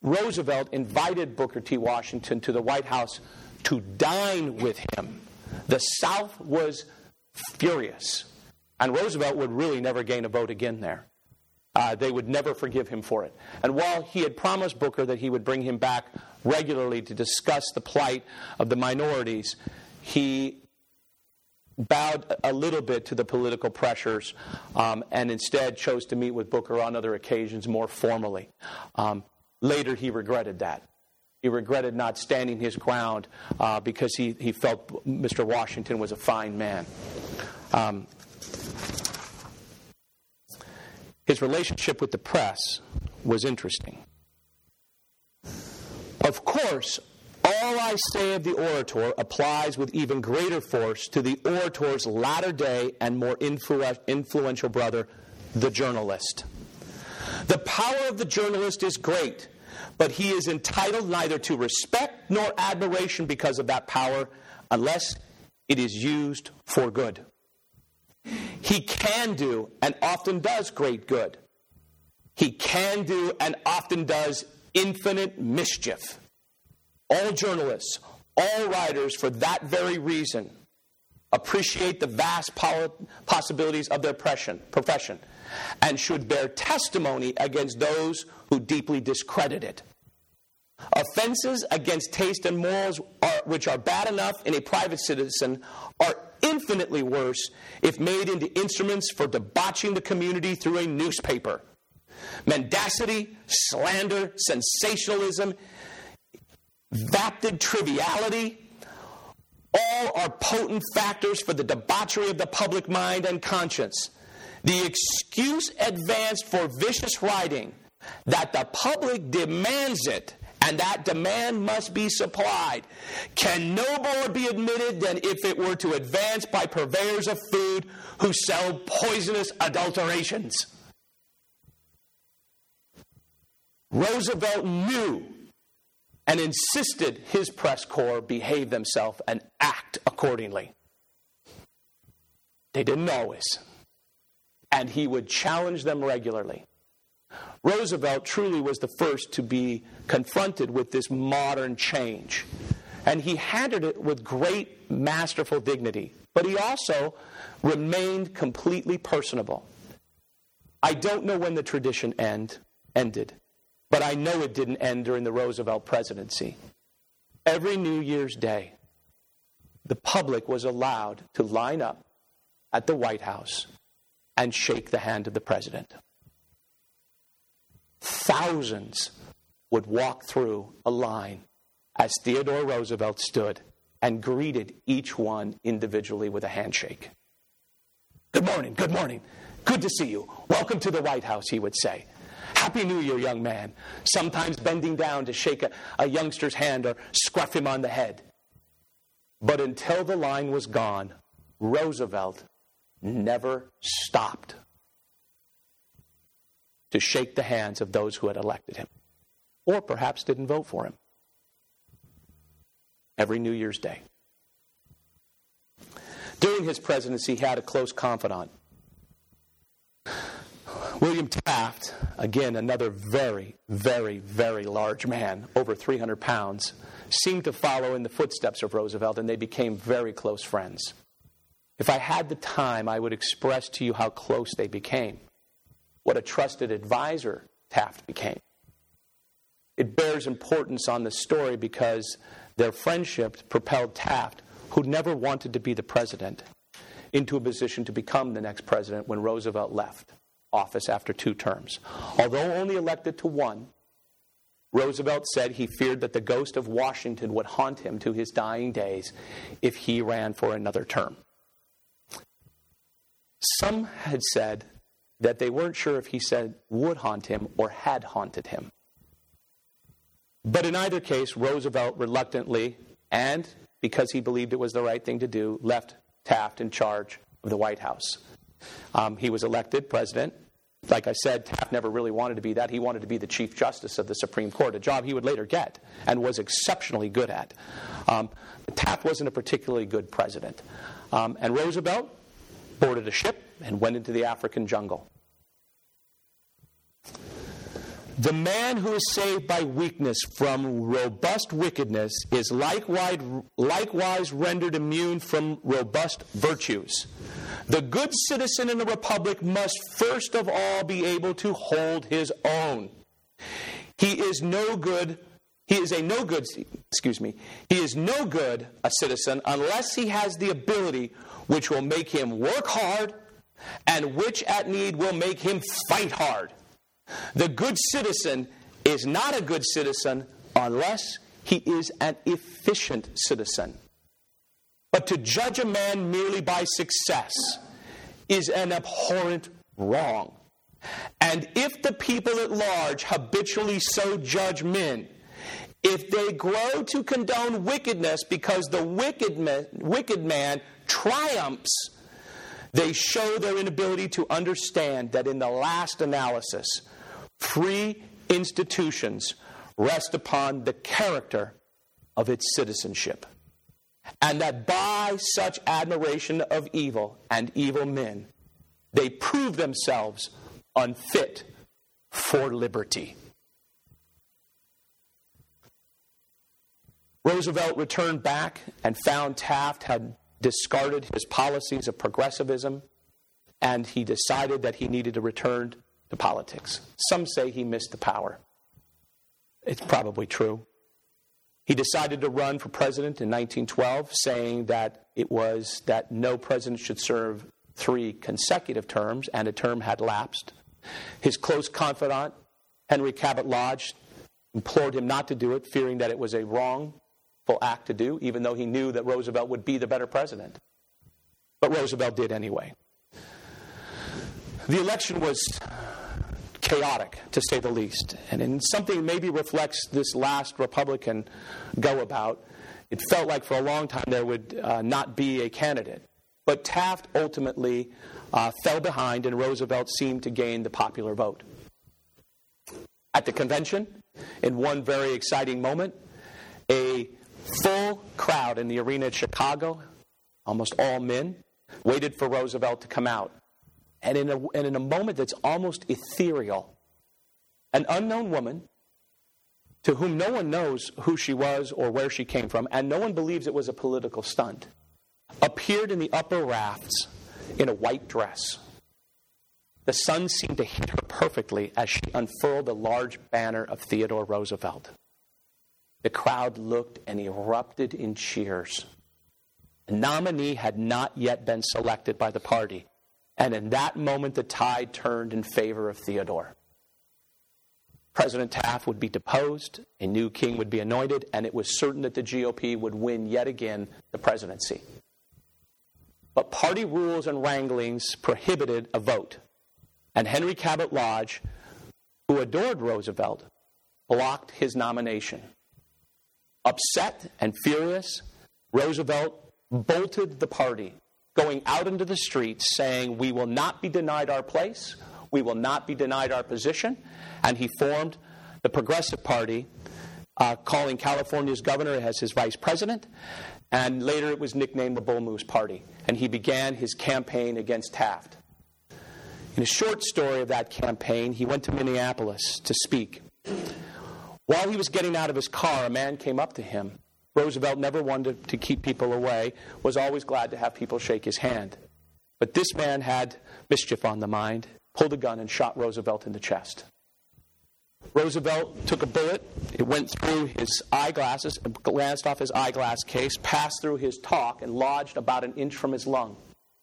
Roosevelt invited Booker T. Washington to the White House to dine with him. The South was furious, and Roosevelt would really never gain a vote again there. Uh, they would never forgive him for it. And while he had promised Booker that he would bring him back regularly to discuss the plight of the minorities, he bowed a little bit to the political pressures um, and instead chose to meet with Booker on other occasions more formally. Um, later, he regretted that. He regretted not standing his ground uh, because he, he felt Mister Washington was a fine man. Um, his relationship with the press was interesting. Of course, all I say of the orator applies with even greater force to the orator's latter-day and more influ- influential brother, the journalist. The power of the journalist is great, but he is entitled neither to respect nor admiration because of that power unless it is used for good. He can do and often does great good. He can do and often does infinite mischief. All journalists, all writers, for that very reason, appreciate the vast possibilities of their profession and should bear testimony against those who deeply discredit it. Offenses against taste and morals, are, which are bad enough in a private citizen, are infinitely worse if made into instruments for debauching the community through a newspaper. Mendacity, slander, sensationalism, vapid triviality, all are potent factors for the debauchery of the public mind and conscience. The excuse advanced for vicious writing that the public demands it and that demand must be supplied can no more be admitted than if it were to advance by purveyors of food who sell poisonous adulterations. Roosevelt knew and insisted his press corps behave themselves and act accordingly. They didn't always. And he would challenge them regularly. Roosevelt truly was the first to be confronted with this modern change. And he handled it with great masterful dignity. But he also remained completely personable. I don't know when the tradition end, ended. But I know it didn't end during the Roosevelt presidency. Every New Year's Day, the public was allowed to line up at the White House and shake the hand of the president. Thousands would walk through a line as Theodore Roosevelt stood and greeted each one individually with a handshake. Good morning, good morning. Good to see you. Welcome to the White House, he would say. Happy New Year, young man. Sometimes bending down to shake a, a youngster's hand or scruff him on the head. But until the line was gone, Roosevelt never stopped to shake the hands of those who had elected him, or perhaps didn't vote for him. Every New Year's Day. During his presidency, he had a close confidant. William Taft, again, another very, very, very large man, over three hundred pounds, seemed to follow in the footsteps of Roosevelt, and they became very close friends. If I had the time, I would express to you how close they became, what a trusted advisor Taft became. It bears importance on the story because their friendship propelled Taft, who never wanted to be the president, into a position to become the next president when Roosevelt left office after two terms. Although only elected to one, Roosevelt said he feared that the ghost of Washington would haunt him to his dying days if he ran for another term. Some had said that they weren't sure if he said would haunt him or had haunted him. But in either case, Roosevelt reluctantly, and because he believed it was the right thing to do, left Taft in charge of the White House. Um, he was elected president. Like I said, Taft never really wanted to be that. He wanted to be the Chief Justice of the Supreme Court, a job he would later get and was exceptionally good at. Um, Taft wasn't a particularly good president. Um, and Roosevelt boarded a ship and went into the African jungle. The man who is saved by weakness from robust wickedness is likewise, likewise rendered immune from robust virtues. The good citizen in a republic must first of all be able to hold his own. He is no good, he is a no good, excuse me, he is no good a citizen unless he has the ability which will make him work hard and which at need will make him fight hard. The good citizen is not a good citizen unless he is an efficient citizen. But to judge a man merely by success is an abhorrent wrong. And if the people at large habitually so judge men, if they grow to condone wickedness because the wicked man, wicked man triumphs, they show their inability to understand that in the last analysis, free institutions rest upon the character of its citizenship, and that by such admiration of evil and evil men, they prove themselves unfit for liberty. Roosevelt returned back and found Taft had discarded his policies of progressivism, and he decided that he needed to return to politics. Some say he missed the power. It's probably true. He decided to run for president in nineteen twelve, saying that it was that no president should serve three consecutive terms, and a term had lapsed. His close confidant, Henry Cabot Lodge, implored him not to do it, fearing that it was a wrongful act to do, even though he knew that Roosevelt would be the better president. But Roosevelt did anyway. The election was chaotic, to say the least. And in something maybe reflects this last Republican go-about, it felt like for a long time there would uh, not be a candidate. But Taft ultimately uh, fell behind, and Roosevelt seemed to gain the popular vote. At the convention, in one very exciting moment, a full crowd in the arena at Chicago, almost all men, waited for Roosevelt to come out. And in a, and in a moment that's almost ethereal, an unknown woman, to whom no one knows who she was or where she came from, and no one believes it was a political stunt, appeared in the upper rafts in a white dress. The sun seemed to hit her perfectly as she unfurled a large banner of Theodore Roosevelt. The crowd looked and erupted in cheers. The nominee had not yet been selected by the party, and in that moment the tide turned in favor of Theodore. President Taft would be deposed, a new king would be anointed, and it was certain that the G O P would win yet again the presidency. But party rules and wranglings prohibited a vote, and Henry Cabot Lodge, who adored Roosevelt, blocked his nomination. Upset and furious, Roosevelt bolted the party, going out into the streets saying, "We will not be denied our place, we will not be denied our position," and he formed the Progressive Party, uh, calling California's governor as his vice president, and later it was nicknamed the Bull Moose Party, and he began his campaign against Taft. In a short story of that campaign, he went to Minneapolis to speak. While he was getting out of his car, a man came up to him. Roosevelt never wanted to keep people away, was always glad to have people shake his hand. But this man had mischief on the mind, pulled a gun and shot Roosevelt in the chest. Roosevelt took a bullet, it went through his eyeglasses, glanced off his eyeglass case, passed through his talk, and lodged about an inch from his lung.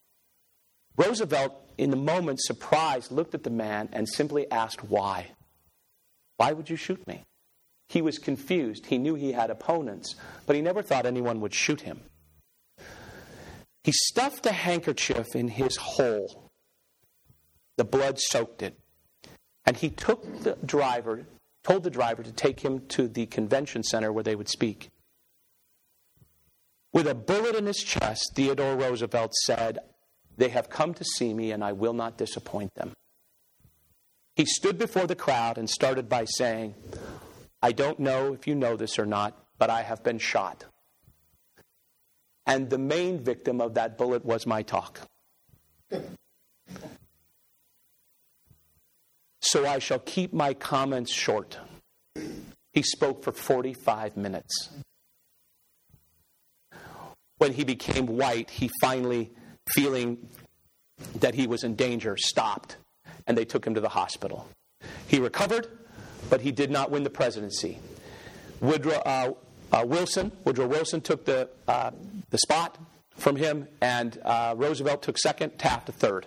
Roosevelt, in the moment, surprised, looked at the man and simply asked, "Why? Why would you shoot me?" He was confused. He knew he had opponents, but he never thought anyone would shoot him. He stuffed a handkerchief in his hole. The blood soaked it. And he took the driver, told the driver to take him to the convention center where they would speak. With a bullet in his chest, Theodore Roosevelt said, "They have come to see me, and I will not disappoint them." He stood before the crowd and started by saying, "I don't know if you know this or not, but I have been shot. And the main victim of that bullet was my talk." so I shall keep my comments short. He spoke for forty-five minutes. When he became white, he finally, feeling that he was in danger, stopped, and they took him to the hospital. He recovered, but he did not win the presidency. Woodrow uh, uh, Wilson, Woodrow Wilson took the uh, the spot from him, and uh, Roosevelt took second, Taft a third.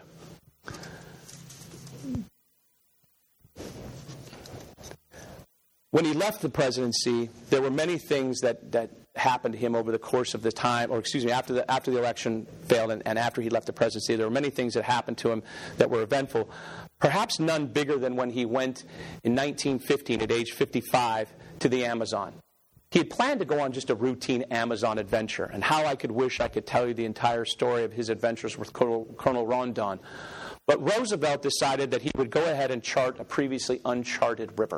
When he left the presidency, there were many things that, that happened to him over the course of the time, or excuse me, after the after the election failed and, and after he left the presidency, there were many things that happened to him that were eventful. Perhaps none bigger than when he went in nineteen fifteen, at age fifty-five, to the Amazon. He had planned to go on just a routine Amazon adventure, and how I could wish I could tell you the entire story of his adventures with Colonel, Colonel Rondon. But Roosevelt decided that he would go ahead and chart a previously uncharted river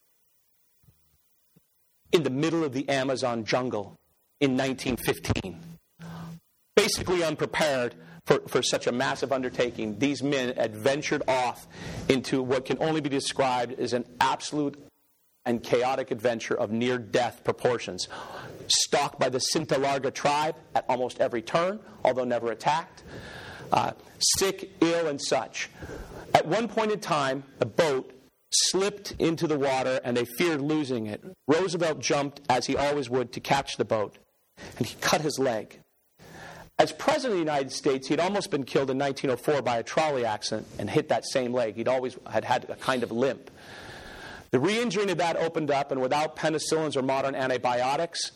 in the middle of the Amazon jungle in nineteen fifteen. Basically unprepared for, for such a massive undertaking, these men had ventured off into what can only be described as an absolute and chaotic adventure of near-death proportions. Stalked by the Cinta Larga tribe at almost every turn, although never attacked. Uh, sick, ill, and such. At one point in time, a boat slipped into the water, and they feared losing it. Roosevelt jumped, as he always would, to catch the boat, and he cut his leg. As President of the United States, he'd almost been killed in nineteen oh four by a trolley accident and hit that same leg. He'd always had had a kind of limp. The re-injuring of that opened up, and without penicillins or modern antibiotics,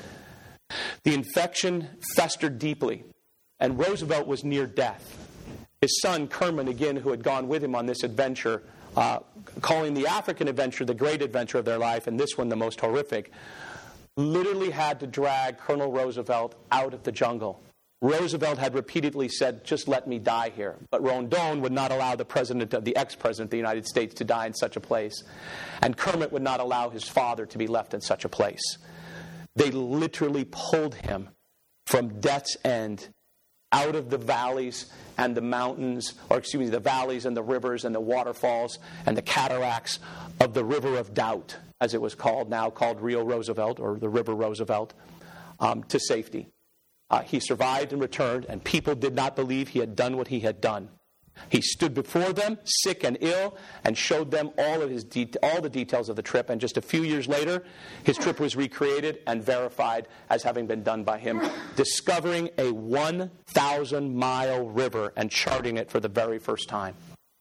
the infection festered deeply, and Roosevelt was near death. His son, Kerman, again, who had gone with him on this adventure, Uh, calling the African adventure the great adventure of their life, and this one the most horrific, literally had to drag Colonel Roosevelt out of the jungle. Roosevelt had repeatedly said, just let me die here. But Rondon would not allow the president of the ex-president of the United States to die in such a place. And Kermit would not allow his father to be left in such a place. They literally pulled him from death's end out of the valleys and the mountains, or excuse me, the valleys and the rivers and the waterfalls and the cataracts of the River of Doubt, as it was called, now called Rio Roosevelt, or the River Roosevelt, um, to safety. Uh, he survived and returned, and people did not believe he had done what he had done. He stood before them, sick and ill, and showed them all of his de- all the details of the trip. And just a few years later, his trip was recreated and verified as having been done by him, discovering a one thousand mile river and charting it for the very first time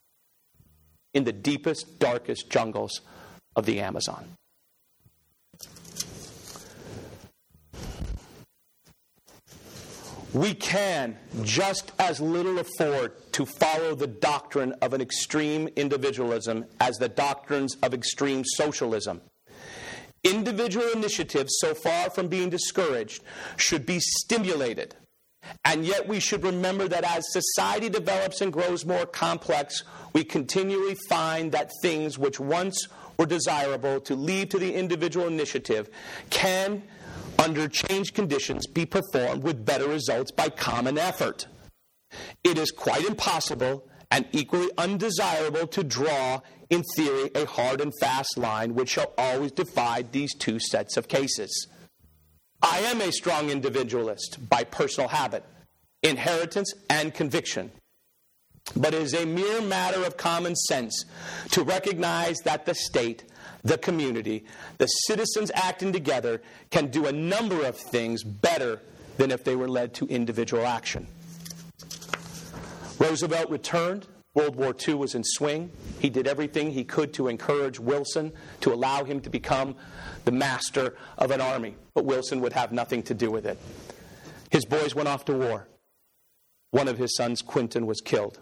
in the deepest, darkest jungles of the Amazon. We can just as little afford to follow the doctrine of an extreme individualism as the doctrines of extreme socialism. Individual initiatives, so far from being discouraged, should be stimulated. And yet we should remember that as society develops and grows more complex, we continually find that things which once were desirable to lead to the individual initiative can, under changed conditions, be performed with better results by common effort. It is quite impossible and equally undesirable to draw, in theory, a hard and fast line which shall always divide these two sets of cases. I am a strong individualist by personal habit, inheritance, and conviction. But it is a mere matter of common sense to recognize that the state, the community, the citizens acting together can do a number of things better than if they were led to individual action. Roosevelt returned. World War Two was in swing. He did everything he could to encourage Wilson to allow him to become the master of an army. But Wilson would have nothing to do with it. His boys went off to war. One of his sons, Quinton, was killed.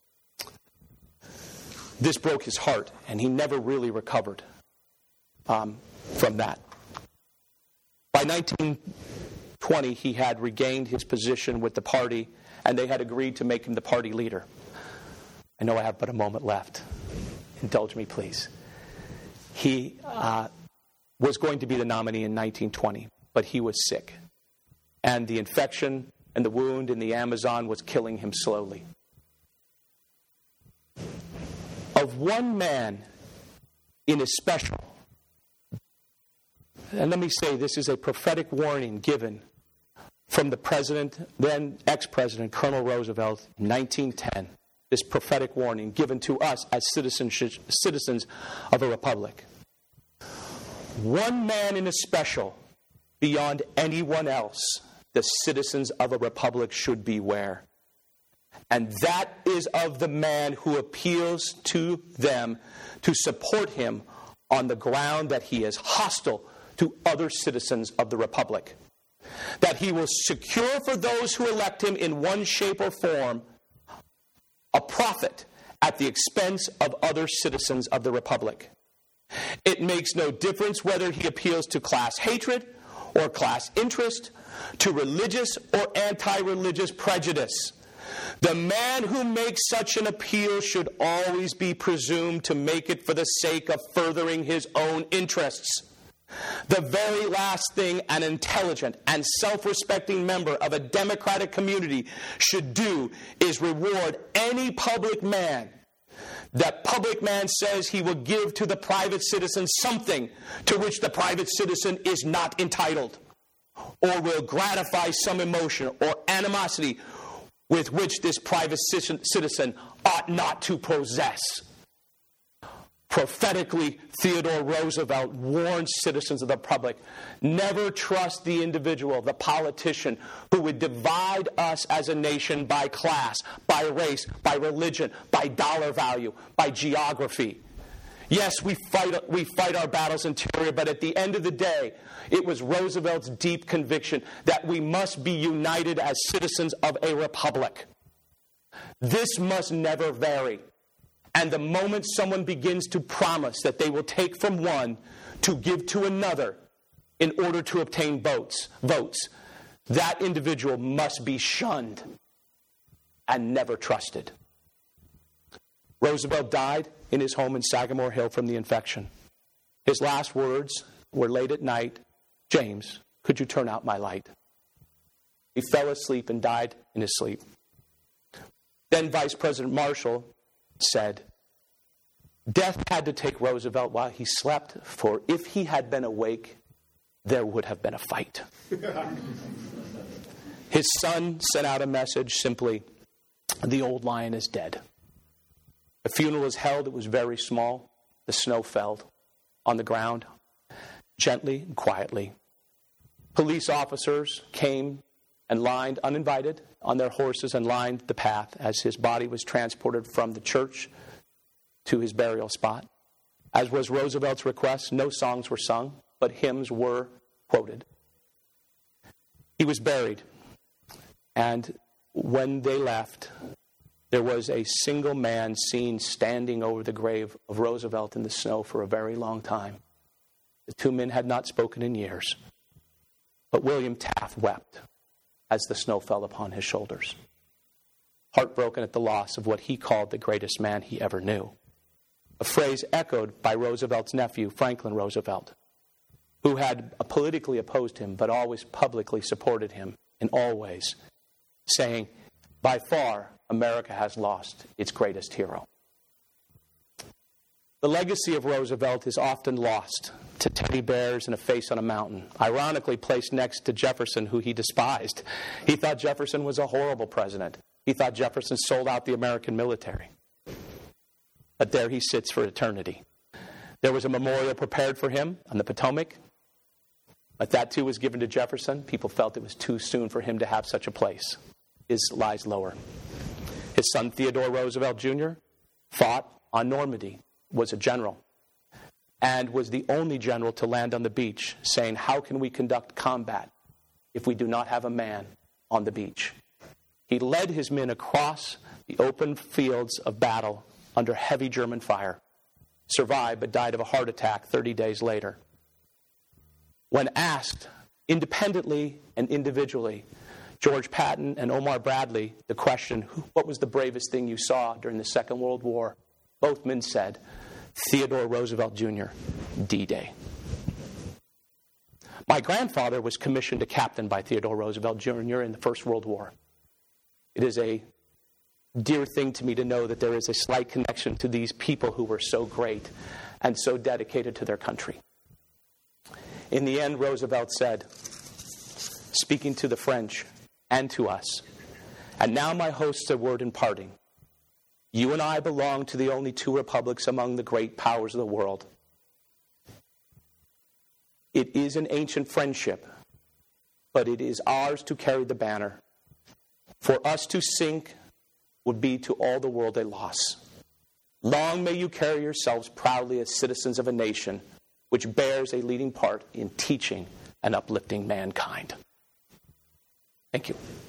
This broke his heart, and he never really recovered um, from that. By nineteen twenty, he had regained his position with the party, and they had agreed to make him the party leader. I know I have but a moment left. Indulge me, please. He uh, was going to be the nominee in nineteen twenty, but he was sick. And the infection and the wound in the Amazon was killing him slowly. A of one man in a special. And let me say, this is a prophetic warning given from the president, then ex-president, Colonel Roosevelt, in nineteen ten. This prophetic warning given to us as citizens, citizens of a republic. One man in a special, beyond anyone else, the citizens of a republic should beware. And that is of the man who appeals to them to support him on the ground that he is hostile to other citizens of the republic. That he will secure for those who elect him in one shape or form a profit at the expense of other citizens of the republic. It makes no difference whether he appeals to class hatred or class interest, to religious or anti-religious prejudice. The man who makes such an appeal should always be presumed to make it for the sake of furthering his own interests. The very last thing an intelligent and self-respecting member of a democratic community should do is reward any public man. That public man says he will give to the private citizen something to which the private citizen is not entitled, or will gratify some emotion or animosity with which this private citizen ought not to possess. Prophetically, Theodore Roosevelt warned citizens of the republic, never trust the individual, the politician, who would divide us as a nation by class, by race, by religion, by dollar value, by geography. Yes, we fight, we fight our battles interior, but at the end of the day, it was Roosevelt's deep conviction that we must be united as citizens of a republic. This must never vary. And the moment someone begins to promise that they will take from one to give to another in order to obtain votes, votes, that individual must be shunned and never trusted. Roosevelt died in his home in Sagamore Hill from the infection. His last words were late at night, "James, could you turn out my light?" He fell asleep and died in his sleep. Then Vice President Marshall said, "Death had to take Roosevelt while he slept, for if he had been awake, there would have been a fight." His son sent out a message simply, "The old lion is dead." The funeral was held. It was very small. The snow fell on the ground, gently and quietly. Police officers came and lined, uninvited, on their horses and lined the path as his body was transported from the church to his burial spot. As was Roosevelt's request, no songs were sung, but hymns were quoted. He was buried, and when they left, there was a single man seen standing over the grave of Roosevelt in the snow for a very long time. The two men had not spoken in years, but William Taft wept as the snow fell upon his shoulders, heartbroken at the loss of what he called the greatest man he ever knew. A phrase echoed by Roosevelt's nephew, Franklin Roosevelt, who had politically opposed him but always publicly supported him in all ways, saying, "By far, America has lost its greatest hero." The legacy of Roosevelt is often lost to teddy bears and a face on a mountain, ironically placed next to Jefferson, who he despised. He thought Jefferson was a horrible president. He thought Jefferson sold out the American military. But there he sits for eternity. There was a memorial prepared for him on the Potomac, but that too was given to Jefferson. People felt it was too soon for him to have such a place. His lies lower. His son Theodore Roosevelt Junior fought on Normandy, was a general, and was the only general to land on the beach, saying, "How can we conduct combat if we do not have a man on the beach?" He led his men across the open fields of battle under heavy German fire, survived but died of a heart attack thirty days later. When asked independently and individually, George Patton and Omar Bradley, the question, "What was the bravest thing you saw during the Second World War?" both men said, "Theodore Roosevelt Junior, D-Day." My grandfather was commissioned a captain by Theodore Roosevelt Junior in the First World War. It is a dear thing to me to know that there is a slight connection to these people who were so great and so dedicated to their country. In the end, Roosevelt said, speaking to the French and to us, "And now my hosts a word in parting. You and I belong to the only two republics among the great powers of the world. It is an ancient friendship, but it is ours to carry the banner. For us to sink would be to all the world a loss. Long may you carry yourselves proudly as citizens of a nation which bears a leading part in teaching and uplifting mankind." Thank you.